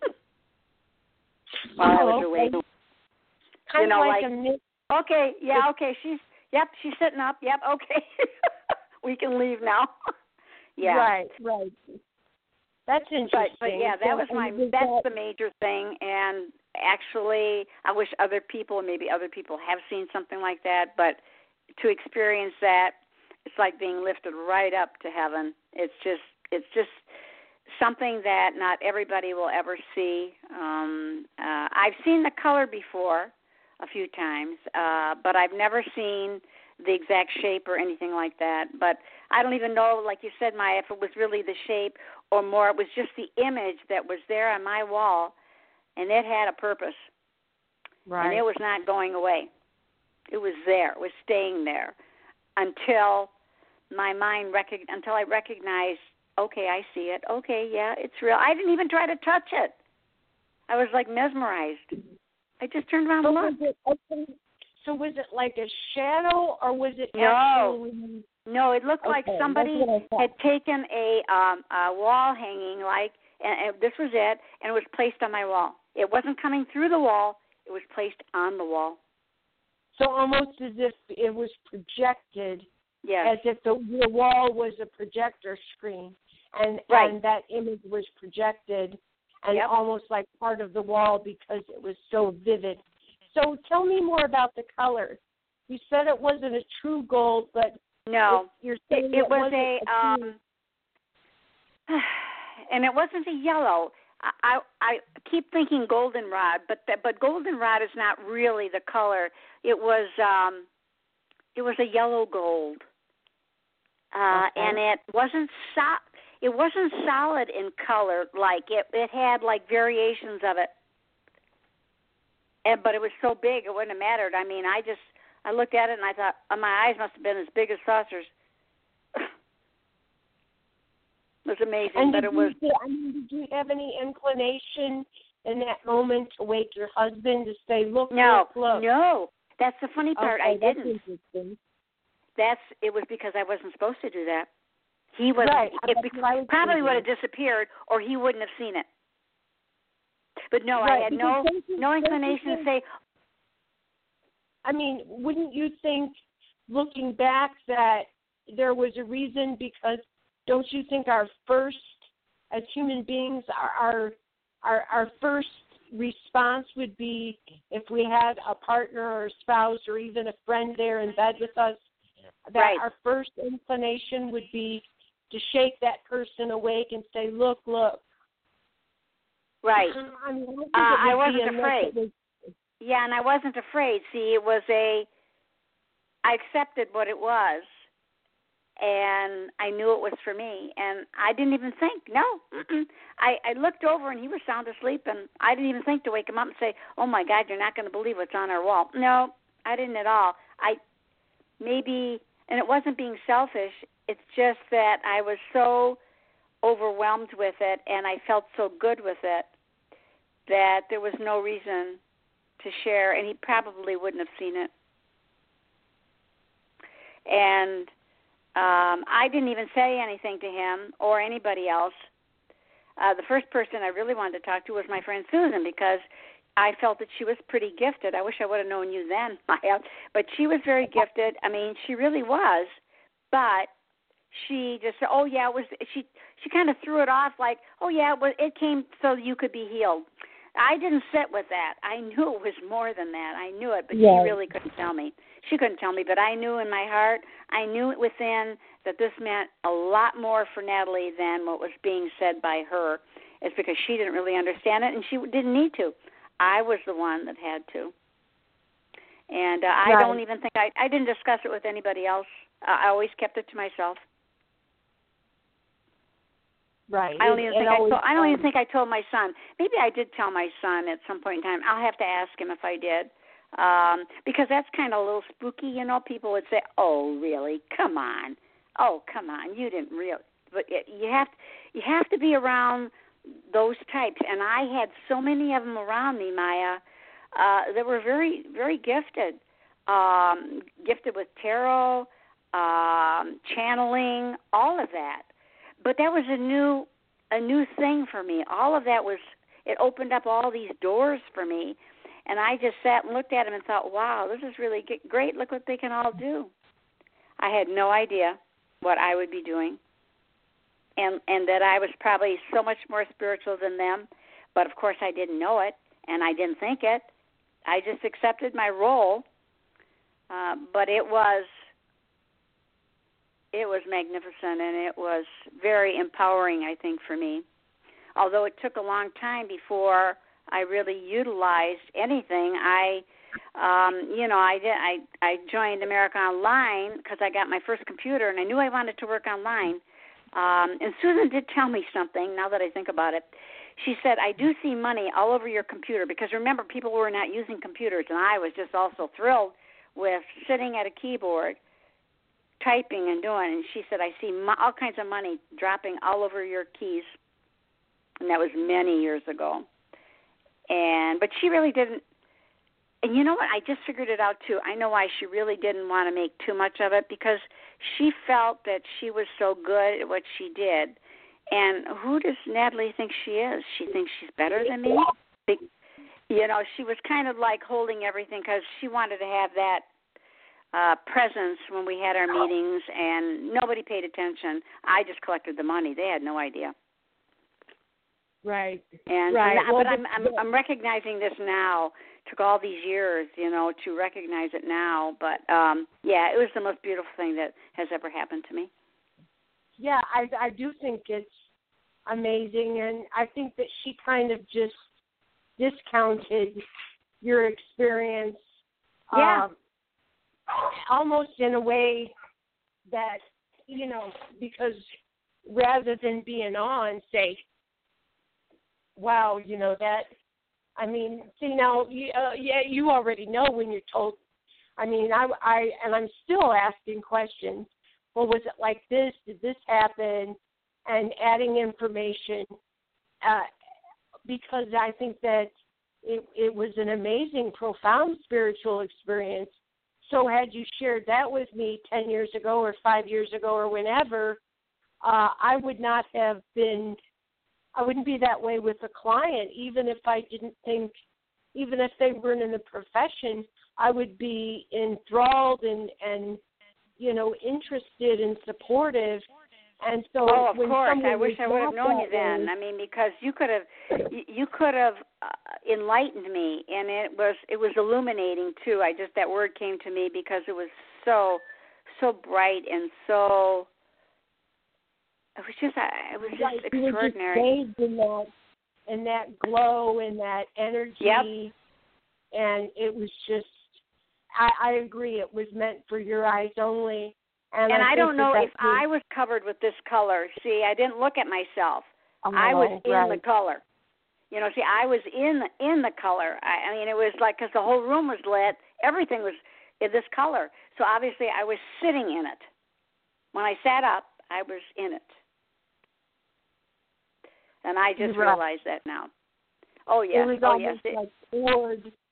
[SPEAKER 2] while oh, I was awake.
[SPEAKER 3] Okay. Kind
[SPEAKER 2] you know,
[SPEAKER 3] of like,
[SPEAKER 2] like
[SPEAKER 3] a mist.
[SPEAKER 2] Okay, yeah, okay, she's, yep, she's sitting up, yep, okay. We can leave now. Yeah.
[SPEAKER 3] Right, right. That's interesting.
[SPEAKER 2] But, but yeah, that was my, that's the major thing, and actually, I wish other people, maybe other people have seen something like that, but to experience that, it's like being lifted right up to heaven. It's just, it's just something that not everybody will ever see. Um, uh, I've seen the color before a few times, uh, but I've never seen the exact shape or anything like that. But I don't even know, like you said, Maya, if it was really the shape or more, it was just the image that was there on my wall. And it had a purpose,
[SPEAKER 3] right.
[SPEAKER 2] And it was not going away. It was there. It was staying there until my mind rec- until I recognized, okay, I see it. Okay, yeah, it's real. I didn't even try to touch it. I was like mesmerized. I just turned around
[SPEAKER 3] so
[SPEAKER 2] and looked.
[SPEAKER 3] Was it, so was it like a shadow, or was it
[SPEAKER 2] no.
[SPEAKER 3] actually?
[SPEAKER 2] No, it looked
[SPEAKER 3] okay,
[SPEAKER 2] like somebody had taken a, um, a wall hanging, like, and, and this was it, and it was placed on my wall. It wasn't coming through the wall. It was placed on the wall.
[SPEAKER 3] So almost as if it was projected,
[SPEAKER 2] yes.
[SPEAKER 3] as if the, the wall was a projector screen, and,
[SPEAKER 2] right.
[SPEAKER 3] and that image was projected, and
[SPEAKER 2] yep.
[SPEAKER 3] almost like part of the wall because it was so vivid. So tell me more about the color. You said it wasn't a true gold, but
[SPEAKER 2] no,
[SPEAKER 3] you're saying
[SPEAKER 2] it, it,
[SPEAKER 3] it
[SPEAKER 2] was a,
[SPEAKER 3] a
[SPEAKER 2] um, and it wasn't a yellow. I, I keep thinking goldenrod, but the, but goldenrod is not really the color. It was um, it was a yellow gold, uh,
[SPEAKER 3] okay.
[SPEAKER 2] and it wasn't so, it wasn't solid in color. Like it, it had like variations of it, and but it was so big it wouldn't have mattered. I mean, I just I looked at it and I thought, oh, my eyes must have been as big as saucers. It was amazing,
[SPEAKER 3] and
[SPEAKER 2] but it was.
[SPEAKER 3] You, I mean, did you have any inclination in that moment to wake your husband to say, "Look,
[SPEAKER 2] no,
[SPEAKER 3] look, look"?
[SPEAKER 2] No, that's the funny part.
[SPEAKER 3] Okay,
[SPEAKER 2] I didn't.
[SPEAKER 3] That's interesting.
[SPEAKER 2] That's it was because I wasn't supposed to do that. He was.
[SPEAKER 3] Right.
[SPEAKER 2] It was probably would have disappeared, or he wouldn't have seen it. But no,
[SPEAKER 3] right,
[SPEAKER 2] I had no
[SPEAKER 3] you,
[SPEAKER 2] no inclination to say.
[SPEAKER 3] I mean, wouldn't you think, looking back, that there was a reason? Because don't you think our first, as human beings, our, our our first response would be, if we had a partner or a spouse or even a friend there in bed with us, that
[SPEAKER 2] right.
[SPEAKER 3] our first inclination would be to shake that person awake and say, "Look, look."
[SPEAKER 2] Right.
[SPEAKER 3] I, mean,
[SPEAKER 2] I, uh, I wasn't
[SPEAKER 3] afraid.
[SPEAKER 2] Was, yeah, and I wasn't afraid. See, it was a. I accepted what it was. and I knew it was for me. And I didn't even think, no. Mm-mm. I, I looked over, and he was sound asleep, and I didn't even think to wake him up and say, oh, my God, you're not going to believe what's on our wall. No, I didn't at all. I maybe, and it wasn't being selfish. It's just that I was so overwhelmed with it, and I felt so good with it that there was no reason to share, and he probably wouldn't have seen it. And um, I didn't even say anything to him or anybody else. Uh, the first person I really wanted to talk to was my friend Susan, because I felt that she was pretty gifted. I wish I would have known you then, Maya. But she was very gifted. I mean, she really was. But she just said, oh, yeah, it was. She she kind of threw it off like, oh, yeah, it, was, it came so you could be healed. I didn't sit with that. I knew it was more than that. I knew it, but yes. She really couldn't tell me. She couldn't tell me, but I knew in my heart, I knew it within that this meant a lot more for Natalie than what was being said by her. It's because she didn't really understand it, and she didn't need to. I was the one that had to. And uh, I right. don't even think, I, I didn't discuss it with anybody else. Uh, I always kept it to myself.
[SPEAKER 3] Right.
[SPEAKER 2] I don't even think I told, I don't even think I told my son. Maybe I did tell my son at some point in time. I'll have to ask him if I did, um, because that's kind of a little spooky. You know, people would say, "Oh, really? Come on! Oh, come on! You didn't really." But it, you have you have to be around those types, and I had so many of them around me, Maya, uh, that were very very gifted, um, gifted with tarot, um, channeling, all of that. But that was a new a new thing for me. All of that was, it opened up all these doors for me. And I just sat and looked at them and thought, wow, this is really great. Look what they can all do. I had no idea what I would be doing. And and that I was probably so much more spiritual than them. But, of course, I didn't know it, and I didn't think it. I just accepted my role. Uh, but it was... It was magnificent, and it was very empowering, I think, for me. Although it took a long time before I really utilized anything. I, um, you know, I did. I, I joined America Online because I got my first computer, and I knew I wanted to work online. Um, and Susan did tell me something, now that I think about it. She said, I do see money all over your computer, because remember, people were not using computers, and I was just also thrilled with sitting at a keyboard, typing and doing, and she said, I see mo- all kinds of money dropping all over your keys, and that was many years ago. And but she really didn't, and you know what, I just figured it out too. I know why she really didn't want to make too much of it, because she felt that she was so good at what she did. And who does Natalie think she is? She thinks she's better than me? You know, she was kind of like holding everything, because she wanted to have that Uh, presence when we had our meetings, and nobody paid attention. I just collected the money. They had no idea.
[SPEAKER 3] Right.
[SPEAKER 2] And
[SPEAKER 3] right.
[SPEAKER 2] And,
[SPEAKER 3] well,
[SPEAKER 2] but I'm, I'm I'm recognizing this now. Took all these years, you know, to recognize it now. But um, yeah, it was the most beautiful thing that has ever happened to me.
[SPEAKER 3] Yeah, I I do think it's amazing, and I think that she kind of just discounted your experience.
[SPEAKER 2] Yeah.
[SPEAKER 3] Um, almost in a way that, you know, because rather than be in awe and say, wow, you know, that, I mean, see, now, uh, yeah, you already know when you're told, I mean, I, I, and I'm still asking questions. Well, was it like this? Did this happen? And adding information, uh, because I think that it, it was an amazing, profound spiritual experience. So had you shared that with me ten years ago or five years ago or whenever, uh, I would not have been, I wouldn't be that way with a client, even if I didn't think, even if they weren't in the profession, I would be enthralled and, and you know, interested and supportive. And so,
[SPEAKER 2] oh, of
[SPEAKER 3] when
[SPEAKER 2] course, I wish I would have known you then.
[SPEAKER 3] Way,
[SPEAKER 2] I mean, because you could have, you could have uh, enlightened me, and it was, it was illuminating too. I just, that word came to me because it was so, so bright and so. It was just, it was just
[SPEAKER 3] right,
[SPEAKER 2] extraordinary.
[SPEAKER 3] You were just bathed in that, in that glow and that energy,
[SPEAKER 2] yep.
[SPEAKER 3] And it was just. I, I agree. It was meant for your eyes only. And,
[SPEAKER 2] and
[SPEAKER 3] I,
[SPEAKER 2] I don't know
[SPEAKER 3] that
[SPEAKER 2] if I was covered with this color. See, I didn't look at myself.
[SPEAKER 3] Oh,
[SPEAKER 2] I was in
[SPEAKER 3] right.
[SPEAKER 2] the color. You know, see, I was in the, in the color. I, I mean, it was like, because the whole room was lit, everything was in this color. So obviously I was sitting in it. When I sat up, I was in it. And I just
[SPEAKER 3] right.
[SPEAKER 2] realized that now. Oh, yes.
[SPEAKER 3] It was
[SPEAKER 2] oh,
[SPEAKER 3] almost
[SPEAKER 2] yes. It,
[SPEAKER 3] like poured, it,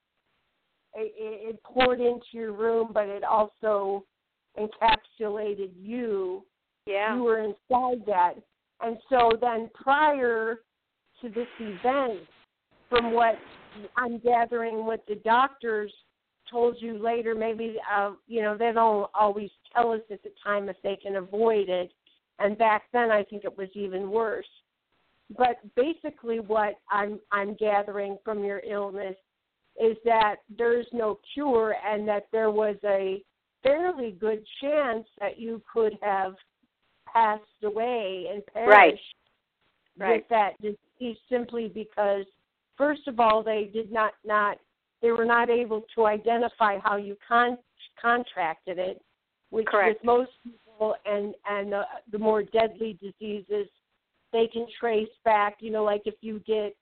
[SPEAKER 3] it poured into your room, but it also encapsulated you.
[SPEAKER 2] Yeah.
[SPEAKER 3] You were inside that. And so then prior to this event, from what I'm gathering, what the doctors told you later, maybe, uh, you know, they don't always tell us at the time if they can avoid it. And back then, I think it was even worse. But basically what I'm I'm gathering from your illness is that there's no cure and that there was a fairly good chance that you could have passed away and perished
[SPEAKER 2] right. Right.
[SPEAKER 3] with that disease simply because, first of all, they did not, not they were not able to identify how you con- contracted it, which
[SPEAKER 2] Correct.
[SPEAKER 3] with most people and, and the, the more deadly diseases, they can trace back, you know, like if you get,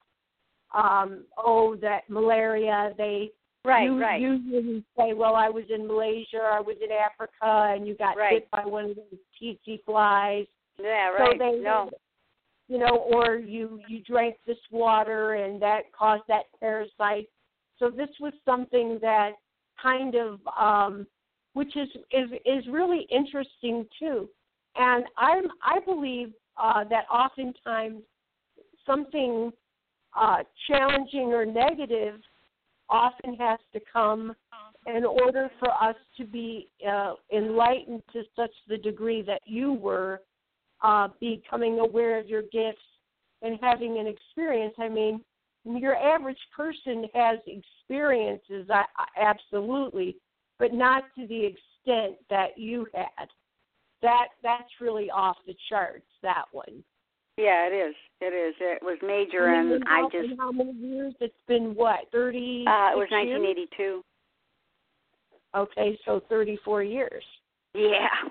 [SPEAKER 3] um, oh, that malaria, they
[SPEAKER 2] right,
[SPEAKER 3] you,
[SPEAKER 2] right.
[SPEAKER 3] usually say, well, I was in Malaysia, or I was in Africa, and you got
[SPEAKER 2] right.
[SPEAKER 3] bit by one of those tsetse flies.
[SPEAKER 2] Yeah, right.
[SPEAKER 3] So they,
[SPEAKER 2] no.
[SPEAKER 3] You know, or you, you drank this water, and that caused that parasite. So this was something that kind of, um, which is, is is really interesting, too. And I'm, I believe Uh, that oftentimes something uh, challenging or negative often has to come in order for us to be uh, enlightened to such the degree that you were, uh, becoming aware of your gifts and having an experience. I mean, your average person has experiences, I, I, absolutely, but not to the extent that you had. That that's really off the charts, that one.
[SPEAKER 2] Yeah, it is. It is. It was major,
[SPEAKER 3] and,
[SPEAKER 2] and
[SPEAKER 3] how,
[SPEAKER 2] I just.
[SPEAKER 3] And how many years? It's been what, thirty?
[SPEAKER 2] Uh, it was nineteen eighty-two.
[SPEAKER 3] Okay, so thirty-four years.
[SPEAKER 2] Yeah.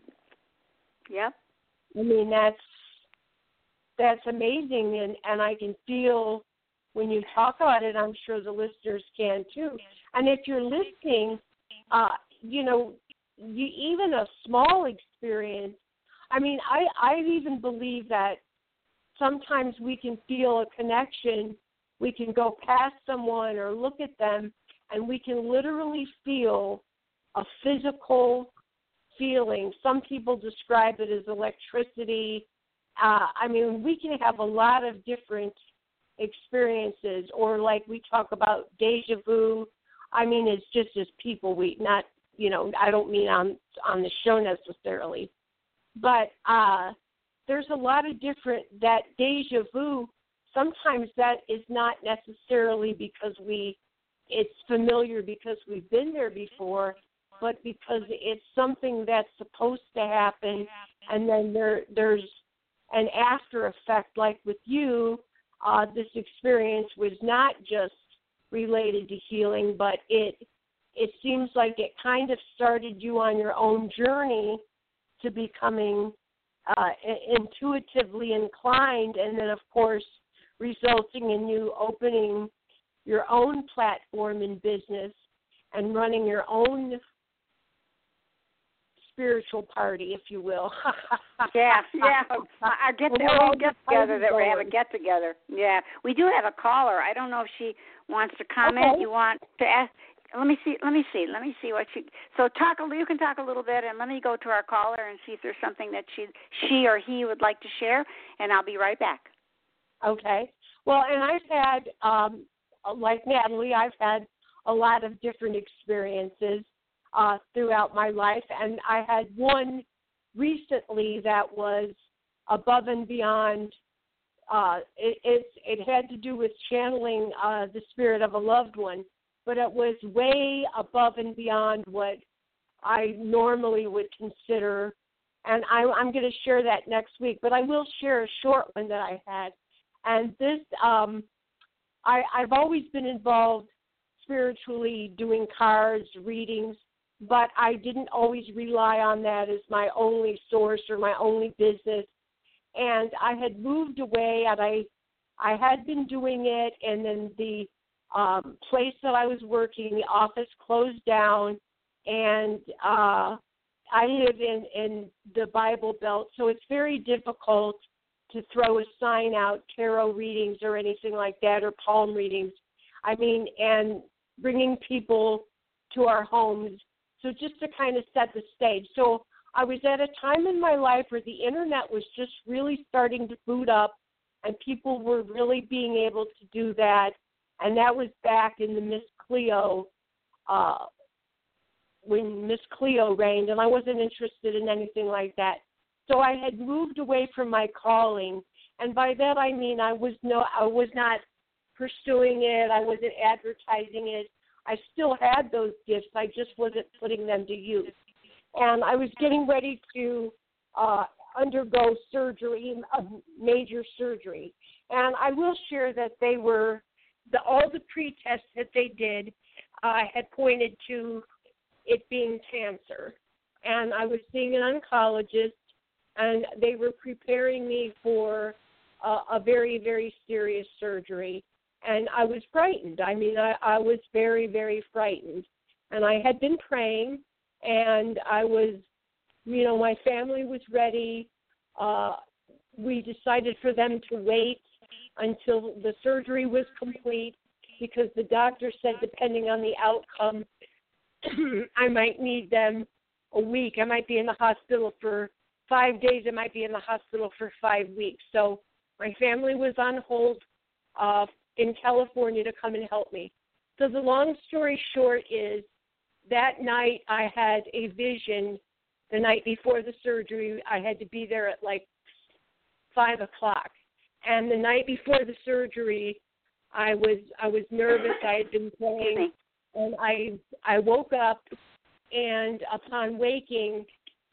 [SPEAKER 2] Yep.
[SPEAKER 3] I mean, that's that's amazing, and and I can feel when you talk about it. I'm sure the listeners can too. And if you're listening, uh, you know. You, even a small experience, I mean, I, I even believe that sometimes we can feel a connection. We can go past someone or look at them, and we can literally feel a physical feeling. Some people describe it as electricity. Uh, I mean, we can have a lot of different experiences, or like we talk about deja vu. I mean, it's just as people, we not, you know, I don't mean on on the show necessarily, but uh, there's a lot of different, that deja vu, sometimes that is not necessarily because we, it's familiar because we've been there before, but because it's something that's supposed to happen, and then there there's an after effect, like with you, uh, this experience was not just related to healing, but it it seems like it kind of started you on your own journey to becoming uh, intuitively inclined, and then, of course, resulting in you opening your own platform in business and running your own spiritual party, if you will.
[SPEAKER 2] yeah, yeah. Our get we'll get together that we have a get together. Yeah, we do have a caller. I don't know if she wants to comment.
[SPEAKER 3] Okay.
[SPEAKER 2] You want to ask? Let me see. Let me see. Let me see what she. So talk. You can talk a little bit, and let me go to our caller and see if there's something that she, she or he would like to share, and I'll be right back.
[SPEAKER 3] Okay. Well, and I've had, um, like Natalie, I've had a lot of different experiences uh, throughout my life, and I had one recently that was above and beyond. Uh, it, it, it had to do with channeling uh, the spirit of a loved one, but it was way above and beyond what I normally would consider, and I, I'm going to share that next week, but I will share a short one that I had. And this, um, I, I've always been involved spiritually, doing cards, readings, but I didn't always rely on that as my only source or my only business. And I had moved away, and I I had been doing it, and then the um, place that I was working, the office closed down, and uh, I live in, in the Bible Belt, so it's very difficult to throw a sign out, tarot readings or anything like that, or palm readings. I mean, and bringing people to our homes. So just to kind of set the stage. So I was at a time in my life where the internet was just really starting to boot up, and people were really being able to do that. And that was back in the Miss Cleo, uh, when Miss Cleo reigned, and I wasn't interested in anything like that. So I had moved away from my calling, and by that I mean I was no, I was not pursuing it. I wasn't advertising it. I still had those gifts. I just wasn't putting them to use. And I was getting ready to uh, undergo surgery, a major surgery. And I will share that they were, the, all the pre-tests that they did uh, had pointed to it being cancer. And I was seeing an oncologist, and they were preparing me for uh, a very, very serious surgery. And I was frightened. I mean, I, I was very, very frightened. And I had been praying, and I was, you know, my family was ready. Uh, we decided for them to wait until the surgery was complete, because the doctor said depending on the outcome, I might need them a week. I might be in the hospital for five days. I might be in the hospital for five weeks. So my family was on hold uh, in California to come and help me. So the long story short is that night I had a vision. The night before the surgery, I had to be there at like five o'clock. And the night before the surgery, I was I was nervous. I had been praying, and I I woke up, and upon waking,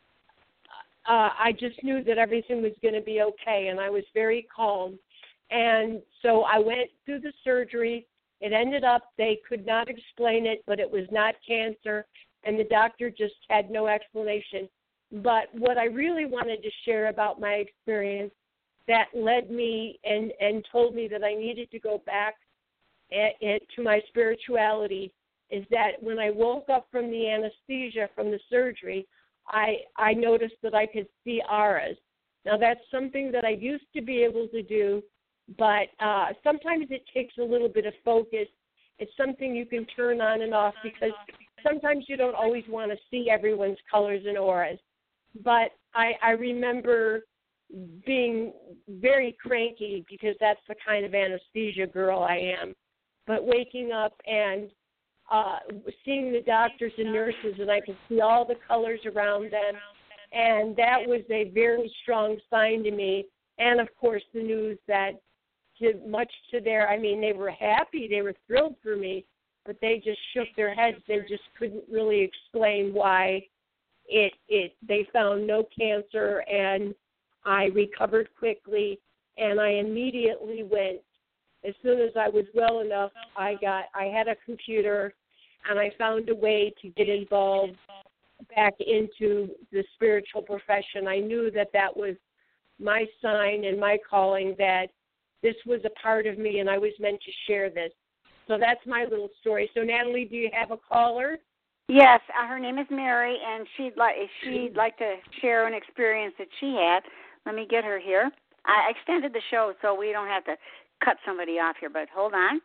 [SPEAKER 3] uh, I just knew that everything was going to be okay, and I was very calm. And so I went through the surgery. It ended up, they could not explain it, but it was not cancer, and the doctor just had no explanation. But what I really wanted to share about my experience that led me and, and told me that I needed to go back at, at, to my spirituality is that when I woke up from the anesthesia from the surgery, I, I noticed that I could see auras. Now, that's something that I used to be able to do, but uh, sometimes it takes a little bit of focus. It's something you can turn on and off because sometimes you don't always want to see everyone's colors and auras. But I, I remember being very cranky because that's the kind of anesthesia girl I am. But waking up and uh, seeing the doctors and nurses, and I could see all the colors around them, and that was a very strong sign to me. And, of course, the news that to, much to their, I mean, they were happy, they were thrilled for me, but they just shook their heads. They just couldn't really explain why it, it they found no cancer, and I recovered quickly, and I immediately went. As soon as I was well enough, I got I had a computer, and I found a way to get involved back into the spiritual profession. I knew that that was my sign and my calling, that this was a part of me, and I was meant to share this. So that's my little story. So, Natalie, do you have a caller?
[SPEAKER 2] Yes, uh, her name is Mary, and she'd like she'd like to share an experience that she had. Let me get her here. I extended the show so we don't have to cut somebody off here, but hold on.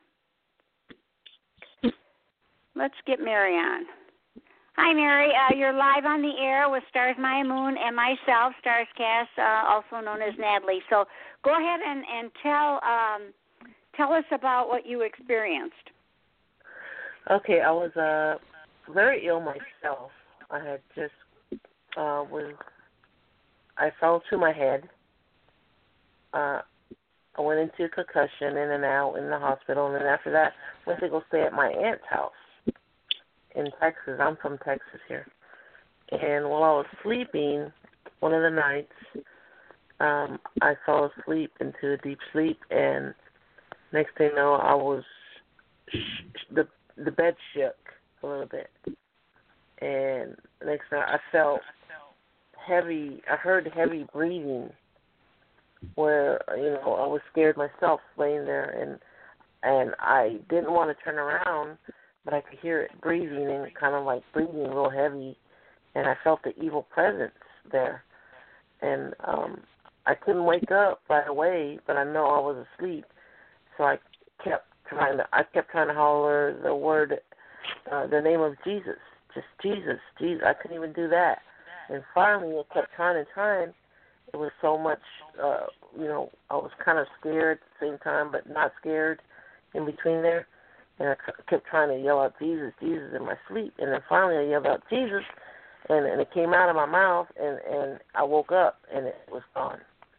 [SPEAKER 2] Let's get Mary on. Hi, Mary. Uh, you're live on the air with Stars Maya Moon and myself, Stars Cast, uh, also known as Natalie. So go ahead and, and tell um, tell us about what you experienced.
[SPEAKER 4] Okay, I was uh, very ill myself. I had just uh, was I fell to my head. Uh, I went into concussion, in and out in the hospital, and then after that, went to go stay at my aunt's house in Texas. I'm from Texas here. And while I was sleeping, one of the nights, um, I fell asleep into a deep sleep, and next thing you know, I was, sh- the the bed shook a little bit. and next time I felt heavy. I heard heavy breathing, where you know I was scared myself, laying there, and and I didn't want to turn around, but I could hear it breathing and kind of like breathing real heavy, and I felt the evil presence there, and um, I couldn't wake up right away, but I know I was asleep, so I kept trying to. I kept trying to holler the word, uh, the name of Jesus, just Jesus, Jesus. I couldn't even do that, and finally I kept trying and trying. It was so much, uh, you know, I was kind of scared at the same time, but not scared in between there, and I kept trying to yell out Jesus, Jesus in my sleep, and then finally I yelled out Jesus, and, and it came out of my mouth, and, and I woke up, and it was gone.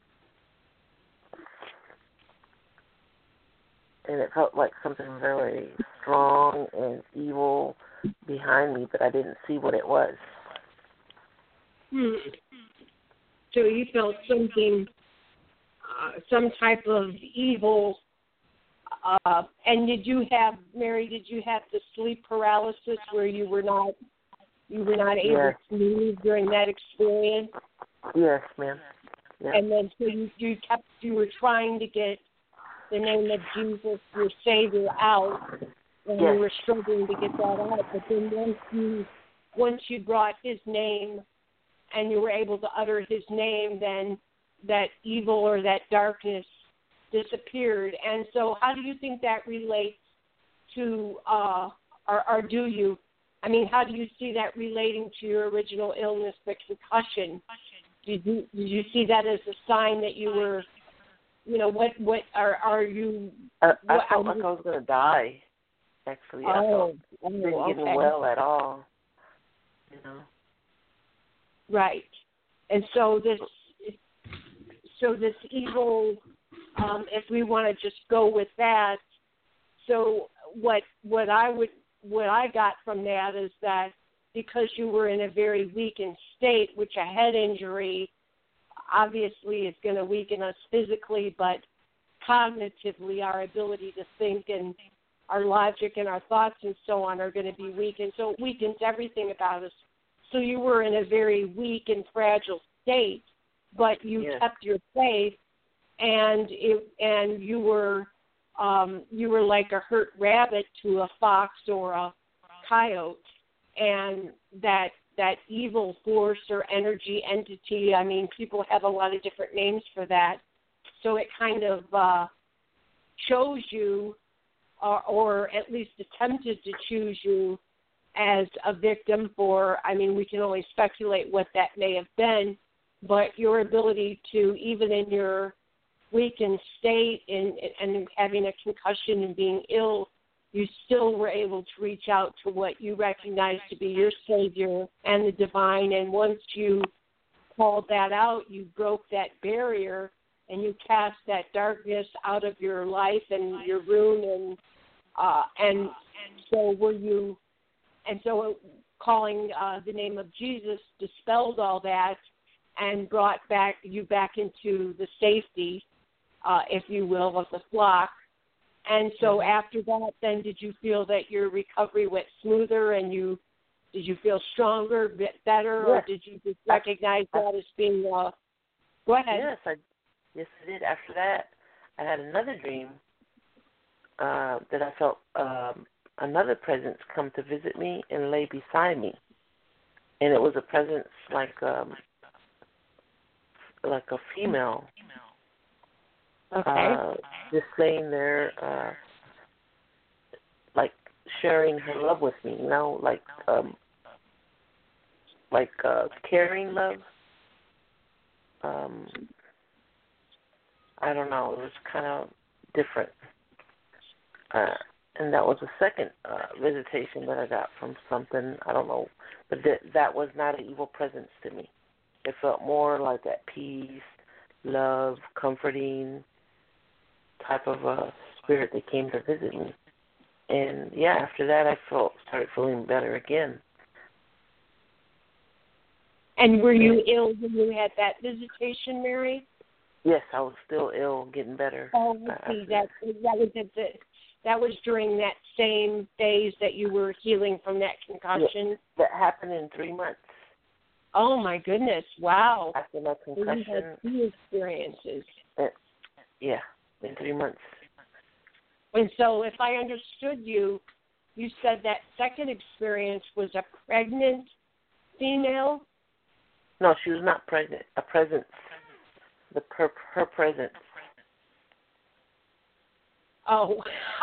[SPEAKER 4] And it felt like something very strong and evil behind me, but I didn't see what it was.
[SPEAKER 3] Hmm. So you felt something, uh, some type of evil. Uh, and did you have, Mary? Did you have the sleep paralysis where you were not, you were not able
[SPEAKER 4] yes.
[SPEAKER 3] to move during that experience?
[SPEAKER 4] Yes, ma'am. Yes.
[SPEAKER 3] And then so you, you kept, you were trying to get the name of Jesus, your Savior, out, and
[SPEAKER 4] yes.
[SPEAKER 3] you were struggling to get that out. But then once you, once you brought His name, and you were able to utter His name, then that evil or that darkness disappeared. And so how do you think that relates to, uh, or, or do you, I mean, how do you see that relating to your original illness, the concussion? Did you, did you see that as a sign that you were, you know, what, what are, are you?
[SPEAKER 4] I, I
[SPEAKER 3] what,
[SPEAKER 4] felt like I was going to die, actually.
[SPEAKER 3] Oh,
[SPEAKER 4] I felt
[SPEAKER 3] oh,
[SPEAKER 4] didn't
[SPEAKER 3] okay.
[SPEAKER 4] get well at all, you know.
[SPEAKER 3] Right. And so this, so this evil, um, if we want to just go with that, so what what I would what I got from that is that because you were in a very weakened state, which a head injury obviously is going to weaken us physically, but cognitively our ability to think and our logic and our thoughts and so on are going to be weakened. So it weakens everything about us. So you were in a very weak and fragile state, but you
[SPEAKER 4] yes.
[SPEAKER 3] kept your faith, and it, and you were um, you were like a hurt rabbit to a fox or a coyote, and that that evil force or energy entity. I mean, people have a lot of different names for that. So it kind of uh, chose you, or, or at least attempted to choose you as a victim for, I mean, we can only speculate what that may have been, but your ability to, even in your weakened state and, and having a concussion and being ill, you still were able to reach out to what you recognized to be your Savior and the divine. And once you called that out, you broke that barrier and you cast that darkness out of your life and your room. And uh, and so were you, and so calling uh, the name of Jesus dispelled all that and brought back you back into the safety, uh, if you will, of the flock. And so after that, then did you feel that your recovery went smoother and you did you feel stronger, better,
[SPEAKER 4] yes.
[SPEAKER 3] or did you just recognize
[SPEAKER 4] I,
[SPEAKER 3] that as being, uh, go ahead.
[SPEAKER 4] Yes, I, yes, I did. After that, I had another dream uh, that I felt um, another presence come to visit me and lay beside me. And it was a presence like um, like a female.
[SPEAKER 3] Okay.
[SPEAKER 4] Uh, just laying there, uh, like sharing her love with me, you know, like um, like uh, caring love. Um, I don't know. It was kind of different, uh, and that was the second uh, visitation that I got from something. I don't know, but that that was not an evil presence to me. It felt more like that peace, love, comforting type of a spirit that came to visit me. And yeah, after that I felt started feeling better again.
[SPEAKER 3] And were you and, ill when you had that visitation, Mary?
[SPEAKER 4] Yes, I was still ill, getting better.
[SPEAKER 3] Oh, I see. That, that was at the, That was during that same phase that you were healing from that concussion?
[SPEAKER 4] Yeah, that happened in three months.
[SPEAKER 3] Oh, my goodness. Wow.
[SPEAKER 4] After my concussion.
[SPEAKER 3] You had two experiences.
[SPEAKER 4] Uh, yeah, in three months.
[SPEAKER 3] And so if I understood you, you said that second experience was a pregnant female?
[SPEAKER 4] No, she was not pregnant. A presence. The her, her presence.
[SPEAKER 3] Oh.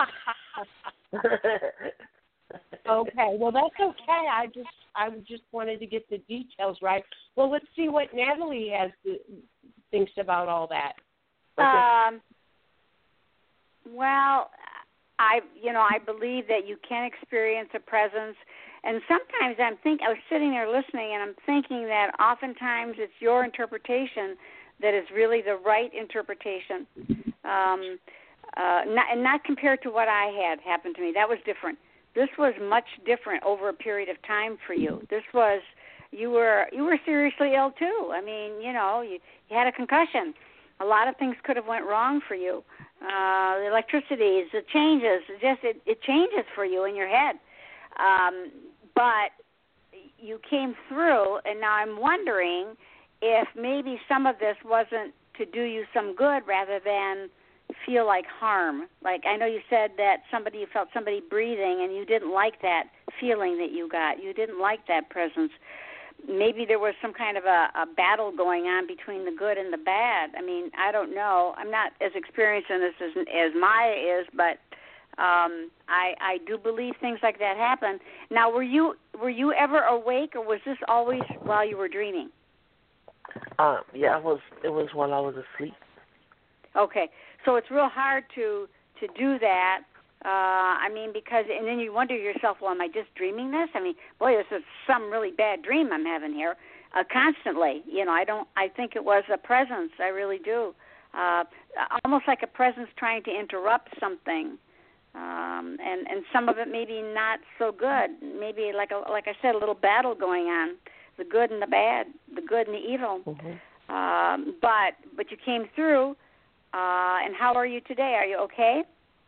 [SPEAKER 3] Okay. Well, that's okay. I just I just wanted to get the details right. Well, let's see what Natalie has to, thinks about all that.
[SPEAKER 4] Okay.
[SPEAKER 2] Um. Well, I you know I believe that you can experience a presence, and sometimes I'm think I was sitting there listening, and I'm thinking that oftentimes it's your interpretation that is really the right interpretation. Um. Uh, not, and not compared to what I had happen to me. That was different. This was much different over a period of time for you. This was you were you were seriously ill too. I mean, you know, you, you had a concussion. A lot of things could have went wrong for you. Uh, the electricities, the changes, just it, it changes for you in your head. Um, but you came through, and now I'm wondering if maybe some of this wasn't to do you some good rather than feel like harm. Like I know you said that somebody you felt somebody breathing and you didn't like that feeling that you got. You didn't like that presence. Maybe there was some kind of a, a battle going on between the good and the bad. I mean, I don't know. I'm not as experienced in this as, as Maya is, but um, I, I do believe things like that happen. Now, were you were you ever awake, or was this always while you were dreaming?
[SPEAKER 4] Uh, yeah, it was. It was while I was asleep.
[SPEAKER 2] Okay, so it's real hard to to do that. Uh, I mean, because and then you wonder to yourself, well, am I just dreaming this? I mean, boy, this is some really bad dream I'm having here. Uh, constantly, you know, I don't. I think it was a presence. I really do. Uh, almost like a presence trying to interrupt something, um, and and some of it maybe not so good. Maybe like a like I said, a little battle going on, the good and the bad, the good and the evil.
[SPEAKER 4] Mm-hmm.
[SPEAKER 2] Um, but but you came through. Uh, and how are you today? Are you okay?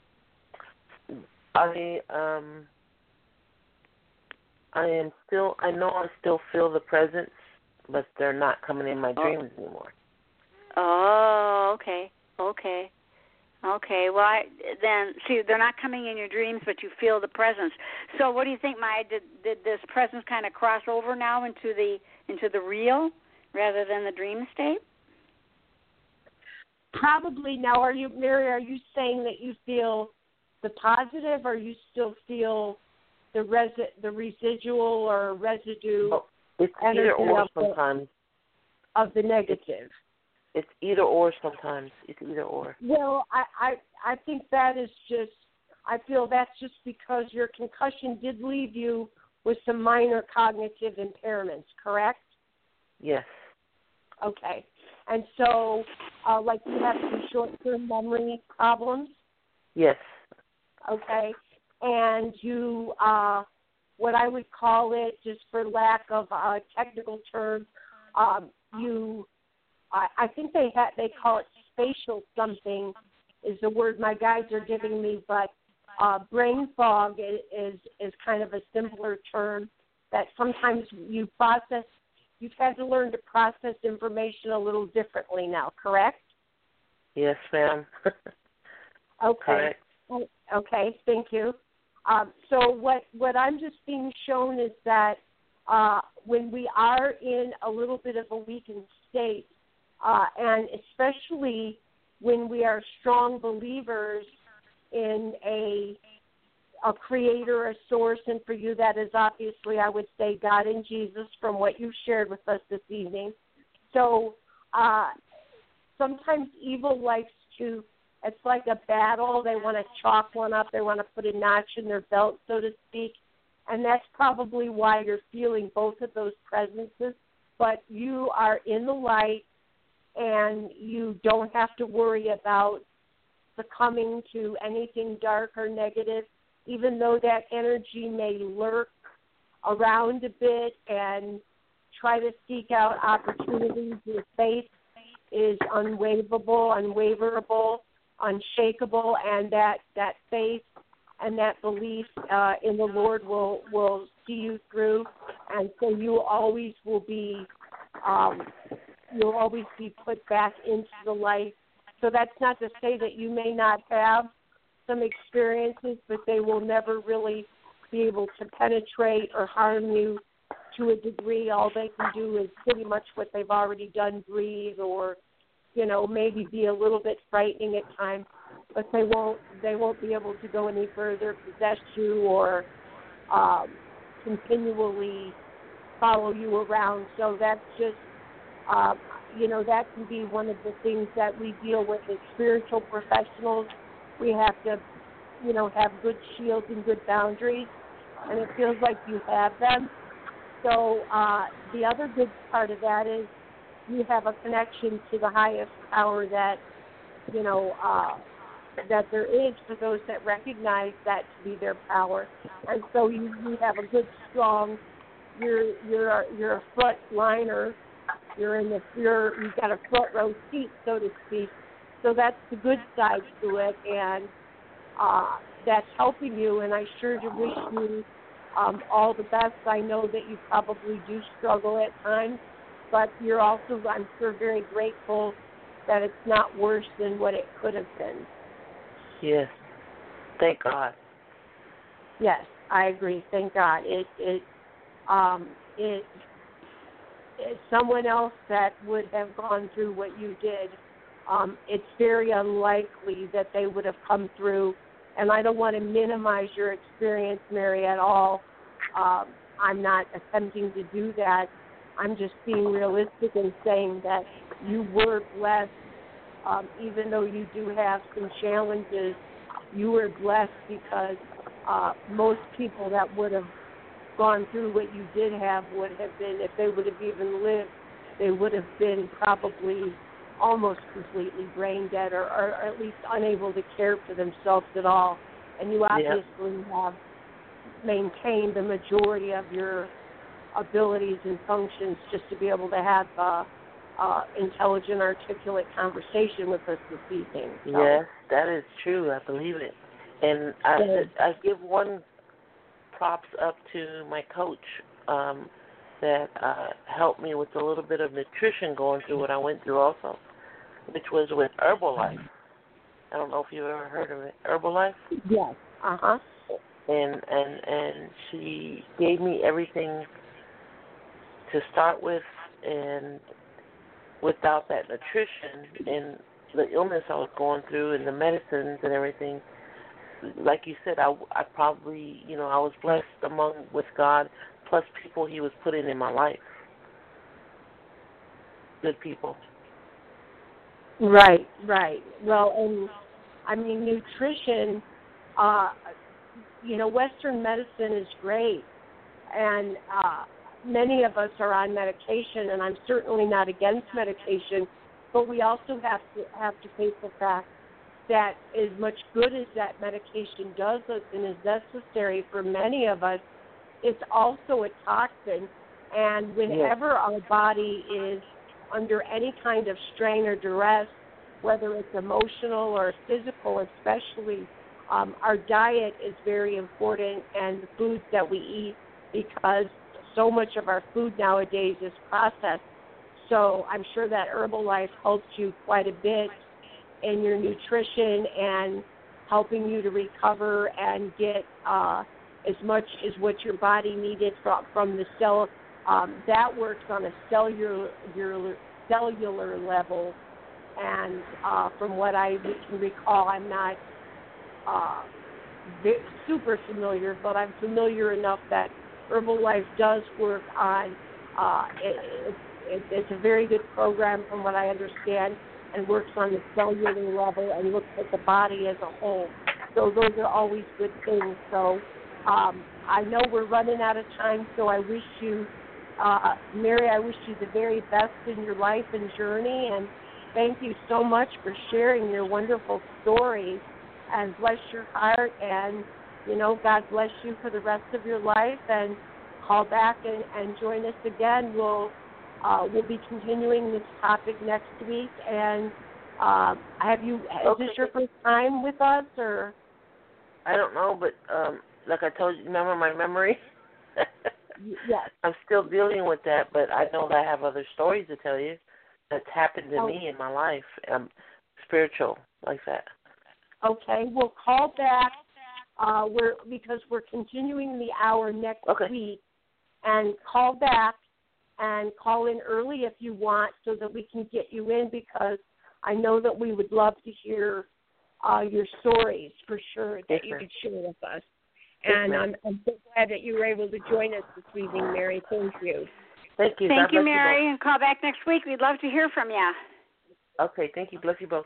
[SPEAKER 4] I um I am still. I know I still feel the presence, but they're not coming in my dreams oh. anymore.
[SPEAKER 2] Oh, okay, okay, okay. Well, I, then see, they're not coming in your dreams, but you feel the presence. So, what do you think, Maya? Did did this presence kind of cross over now into the into the real rather than the dream state?
[SPEAKER 3] Probably. Now, are you, Mary, are you saying that you feel the positive, or you still feel the resi- the residual or residue
[SPEAKER 4] oh, it's either or of sometimes.
[SPEAKER 3] The, of the negative?
[SPEAKER 4] It's either or sometimes. It's either or.
[SPEAKER 3] Well, I, I, I think that is just, I feel that's just because your concussion did leave you with some minor cognitive impairments, correct?
[SPEAKER 4] Yes.
[SPEAKER 3] Okay. And so, uh, like, you have some short-term memory problems?
[SPEAKER 4] Yes.
[SPEAKER 3] Okay. And you, uh, what I would call it, just for lack of a technical term, um, you, I, I think they ha- they call it spatial something is the word my guides are giving me, but uh, brain fog is, is, is kind of a simpler term that sometimes you process. You've had to learn to process information a little differently now, correct?
[SPEAKER 4] Yes, ma'am.
[SPEAKER 3] Okay.
[SPEAKER 4] Correct.
[SPEAKER 3] Okay, thank you. Um, so what, what I'm just being shown is that uh, when we are in a little bit of a weakened state, uh, and especially when we are strong believers in a a creator, a source, and for you that is obviously, I would say, God and Jesus from what you've shared with us this evening. So uh, sometimes evil likes to, it's like a battle. They want to chalk one up. They want to put a notch in their belt, so to speak. And that's probably why you're feeling both of those presences. But you are in the light, and you don't have to worry about succumbing to anything dark or negative, even though that energy may lurk around a bit and try to seek out opportunities. Your faith is unwaverable, unwaverable. unshakable, and that, that faith and that belief uh, in the Lord will, will see you through, and so you always will be um, you'll always be put back into the light. So that's not to say that you may not have some experiences, but they will never really be able to penetrate or harm you to a degree. All they can do is pretty much what they've already done, breathe, or, you know, maybe be a little bit frightening at times, but they won't they won't be able to go any further, possess you, or um, continually follow you around. So that's just, uh, you know, that can be one of the things that we deal with as spiritual professionals. We have to, you know, have good shields and good boundaries, and it feels like you have them. So uh, the other good part of that is you have a connection to the highest power that, you know, uh, that there is for those that recognize that to be their power. And so you, you have a good, strong, you're you're a, you're a front liner. You're in the you're you've got a front row seat, so to speak. So that's the good side to it, and uh, that's helping you. And I sure do wish you um, all the best. I know that you probably do struggle at times, but you're also, I'm sure, very grateful that it's not worse than what it could have been.
[SPEAKER 4] Yes. Thank God.
[SPEAKER 3] Yes, I agree. Thank God. It it um it it's someone else that would have gone through what you did. Um, it's very unlikely that they would have come through, and I don't want to minimize your experience, Mary, at all. Um, I'm not attempting to do that. I'm just being realistic and saying that you were blessed. Um, even though you do have some challenges, you were blessed because uh, most people that would have gone through what you did have would have been, if they would have even lived, they would have been probably almost completely brain dead, or, or at least unable to care for themselves at all. And you obviously yep. have maintained the majority of your abilities and functions just to be able to have uh, uh, intelligent, articulate conversation with us this evening. So.
[SPEAKER 4] Yes, that is true. I believe it. And I,
[SPEAKER 3] Good.
[SPEAKER 4] I give one props up to my coach um, that uh, helped me with a little bit of nutrition going through what I went through also, which was with Herbalife. I don't know if you've ever heard of it. Herbalife?
[SPEAKER 3] Yes. Uh-huh.
[SPEAKER 4] And, and, and she gave me everything to start with, and without that nutrition and the illness I was going through and the medicines and everything, like you said, I, I probably, you know, I was blessed among with God, plus people He was putting in my life. Good people.
[SPEAKER 3] Right, right. Well, and I mean, nutrition, uh, you know, Western medicine is great, and uh, many of us are on medication, and I'm certainly not against medication, but we also have to have to face the fact that as much good as that medication does us and is necessary for many of us, it's also a toxin. And whenever yes. our body is under any kind of strain or duress, whether it's emotional or physical especially, um, our diet is very important, and the foods that we eat, because so much of our food nowadays is processed. So I'm sure that Herbalife helps you quite a bit in your nutrition and helping you to recover and get uh, as much as what your body needed from, from the cell. Um, that works on a cellular, cellular level. And uh, from what I can recall, I'm not uh, super familiar, but I'm familiar enough that Herbalife does work on, uh, it, it, it's a very good program from what I understand, and works on the cellular level and looks at the body as a whole. So those are always good things. So um, I know we're running out of time, so I wish you, uh, Mary, I wish you the very best in your life and journey, and thank you so much for sharing your wonderful story, and bless your heart, and, you know, God bless you for the rest of your life, and call back and, and join us again. We'll Uh, we'll be continuing this topic next week, and Uh, have you?
[SPEAKER 4] Okay.
[SPEAKER 3] Is this your first time with us, or?
[SPEAKER 4] I don't know, but um, like I told you, remember my memory?
[SPEAKER 3] Yes.
[SPEAKER 4] I'm still dealing with that, but I know that I have other stories to tell you that's happened to
[SPEAKER 3] oh.
[SPEAKER 4] me in my life. Um, spiritual, like that.
[SPEAKER 3] Okay, we'll call back. Uh, we're because we're continuing the hour next
[SPEAKER 4] Okay.
[SPEAKER 3] week, and call back and call in early if you want, so that we can get you in, because I know that we would love to hear uh, your stories for sure that
[SPEAKER 4] Yes,
[SPEAKER 3] you
[SPEAKER 4] ma'am.
[SPEAKER 3] could share with us.
[SPEAKER 4] Yes,
[SPEAKER 3] And
[SPEAKER 4] ma'am.
[SPEAKER 3] I'm, I'm so glad that you were able to join us this evening, Mary. Thank you.
[SPEAKER 4] Thank you.
[SPEAKER 2] Thank
[SPEAKER 4] God
[SPEAKER 2] you,
[SPEAKER 4] bless
[SPEAKER 2] Mary,
[SPEAKER 4] you
[SPEAKER 2] and call back next week. We'd love to hear from you.
[SPEAKER 4] both. Okay, thank you. Bless you both.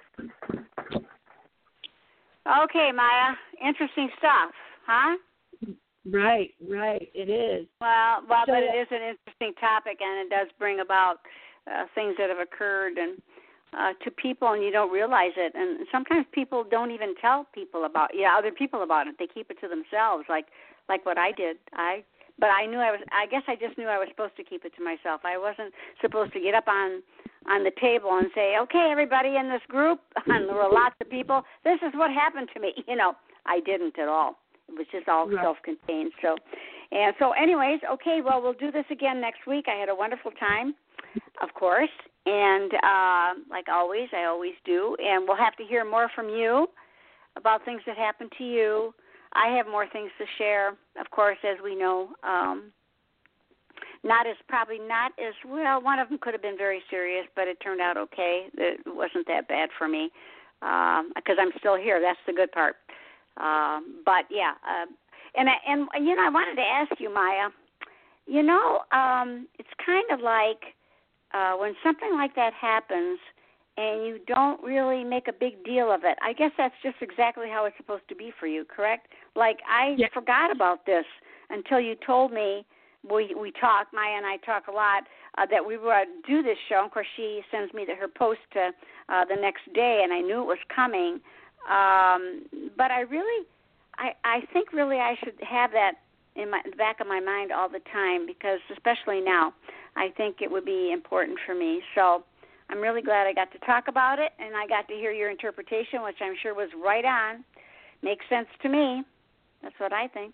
[SPEAKER 2] Okay, Maya. Interesting stuff, huh?
[SPEAKER 3] Right, right. It is.
[SPEAKER 2] Well, well,
[SPEAKER 3] So-
[SPEAKER 2] but it is an interesting topic, and it does bring about uh, things that have occurred and uh, to people, and you don't realize it. And sometimes people don't even tell people about, yeah, other people about it. They keep it to themselves, like like what I did. I, but I knew I was. I guess I just knew I was supposed to keep it to myself. I wasn't supposed to get up on on the table and say, okay, everybody in this group, and there were lots of people, this is what happened to me. You know, I didn't at all. It was just all
[SPEAKER 3] Right.
[SPEAKER 2] self-contained. So, and so, anyways, okay. Well, we'll do this again next week. I had a wonderful time, of course, and uh, like always, I always do. And we'll have to hear more from you about things that happened to you. I have more things to share, of course, as we know. Um, not as probably not as well. One of them could have been very serious, but it turned out okay. It wasn't that bad for me because um, I'm still here. That's the good part. Um, but yeah, uh, and I, and you know, I wanted to ask you, Maya. You know, um, it's kind of like uh, when something like that happens, and you don't really make a big deal of it. I guess that's just exactly how it's supposed to be for you, correct? Like I
[SPEAKER 3] Yeah.
[SPEAKER 2] forgot about this until you told me. We we talk, Maya and I talk a lot, uh, that we were to do this show. Of course, she sends me the, her post to, uh, the next day, and I knew it was coming. Um, but I really, I, I think really I should have that in my in the back of my mind all the time, because especially now, I think it would be important for me. So I'm really glad I got to talk about it, and I got to hear your interpretation, which I'm sure was right on. Makes sense to me. That's what I think.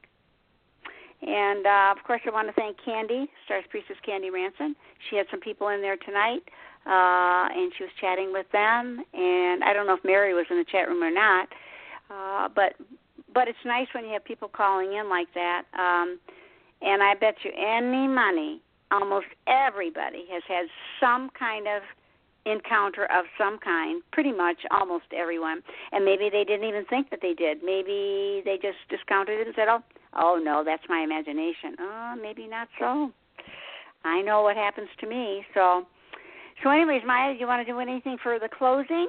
[SPEAKER 2] And, uh, of course, I want to thank Candy, Stars Priestess Candy Ranson. She had some people in there tonight, uh, and she was chatting with them. And I don't know if Mary was in the chat room or not, uh, but but it's nice when you have people calling in like that. Um, and I bet you any money, almost everybody has had some kind of encounter of some kind, pretty much almost everyone. And maybe they didn't even think that they did. Maybe they just discounted it and said, oh, oh no, that's my imagination. Oh, maybe not so. I know what happens to me. So, so anyways, Maya, do you want to do anything for the closing?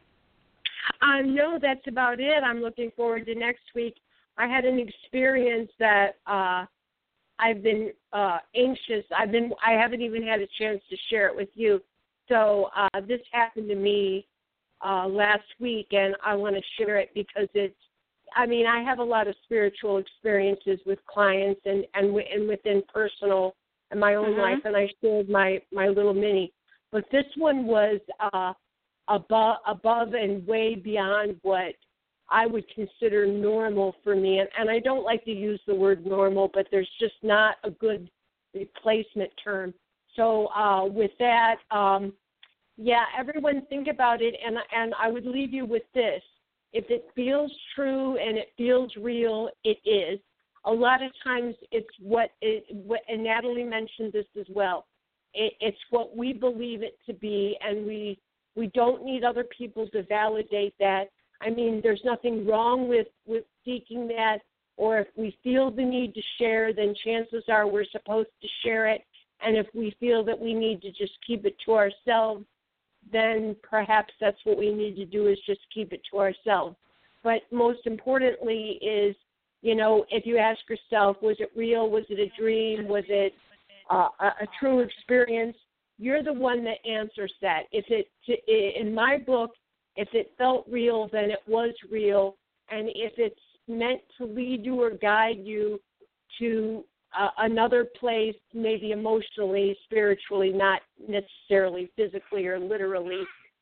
[SPEAKER 3] Uh, no, that's about it. I'm looking forward to next week. I had an experience that uh, I've been uh, anxious. I've been. I haven't even had a chance to share it with you. So uh, this happened to me uh, last week, and I want to share it because it's. I mean, I have a lot of spiritual experiences with clients and and, w- and within personal and my own
[SPEAKER 2] Mm-hmm.
[SPEAKER 3] life, and I shared my my little mini. But this one was uh, above above and way beyond what I would consider normal for me. And, and I don't like to use the word normal, but there's just not a good replacement term. So uh, with that, um, yeah, everyone think about it, and and I would leave you with this. If it feels true and it feels real, it is. A lot of times it's what, it, what and Natalie mentioned this as well. It, it's what we believe it to be, and we we don't need other people to validate that. I mean, there's nothing wrong with, with seeking that, or if we feel the need to share, then chances are we're supposed to share it. And if we feel that we need to just keep it to ourselves, then perhaps that's what we need to do, is just keep it to ourselves. But most importantly is, you know, if you ask yourself, was it real? Was it a dream? Was it uh, a, a true experience? You're the one that answers that. If it, in my book, if it felt real, then it was real. And if it's meant to lead you or guide you to uh, another place, maybe emotionally, spiritually, not necessarily physically or literally,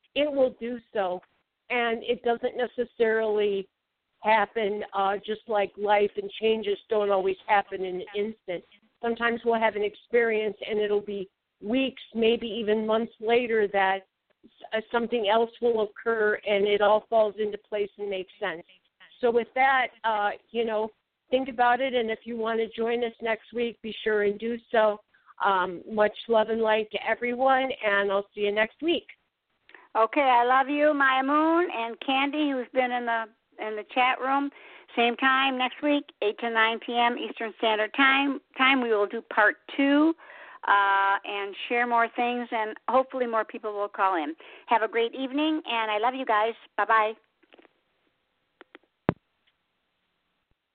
[SPEAKER 3] it will do so. And it doesn't necessarily happen uh, just like life, and changes don't always happen in an instant. Sometimes we'll have an experience and it'll be weeks, maybe even months later that something else will occur and it all falls into place and makes sense. So with that, uh, you know, think about it, and if you want to join us next week, be sure and do so. Um, much love and light to everyone, and I'll see you next week.
[SPEAKER 2] Okay, I love you, Maya Moon, and Candy, who's been in the in the chat room. Same time next week, eight to nine p.m. Eastern Standard Time. Time we will do part two uh, and share more things, and hopefully more people will call in. Have a great evening, and I love you guys. Bye-bye.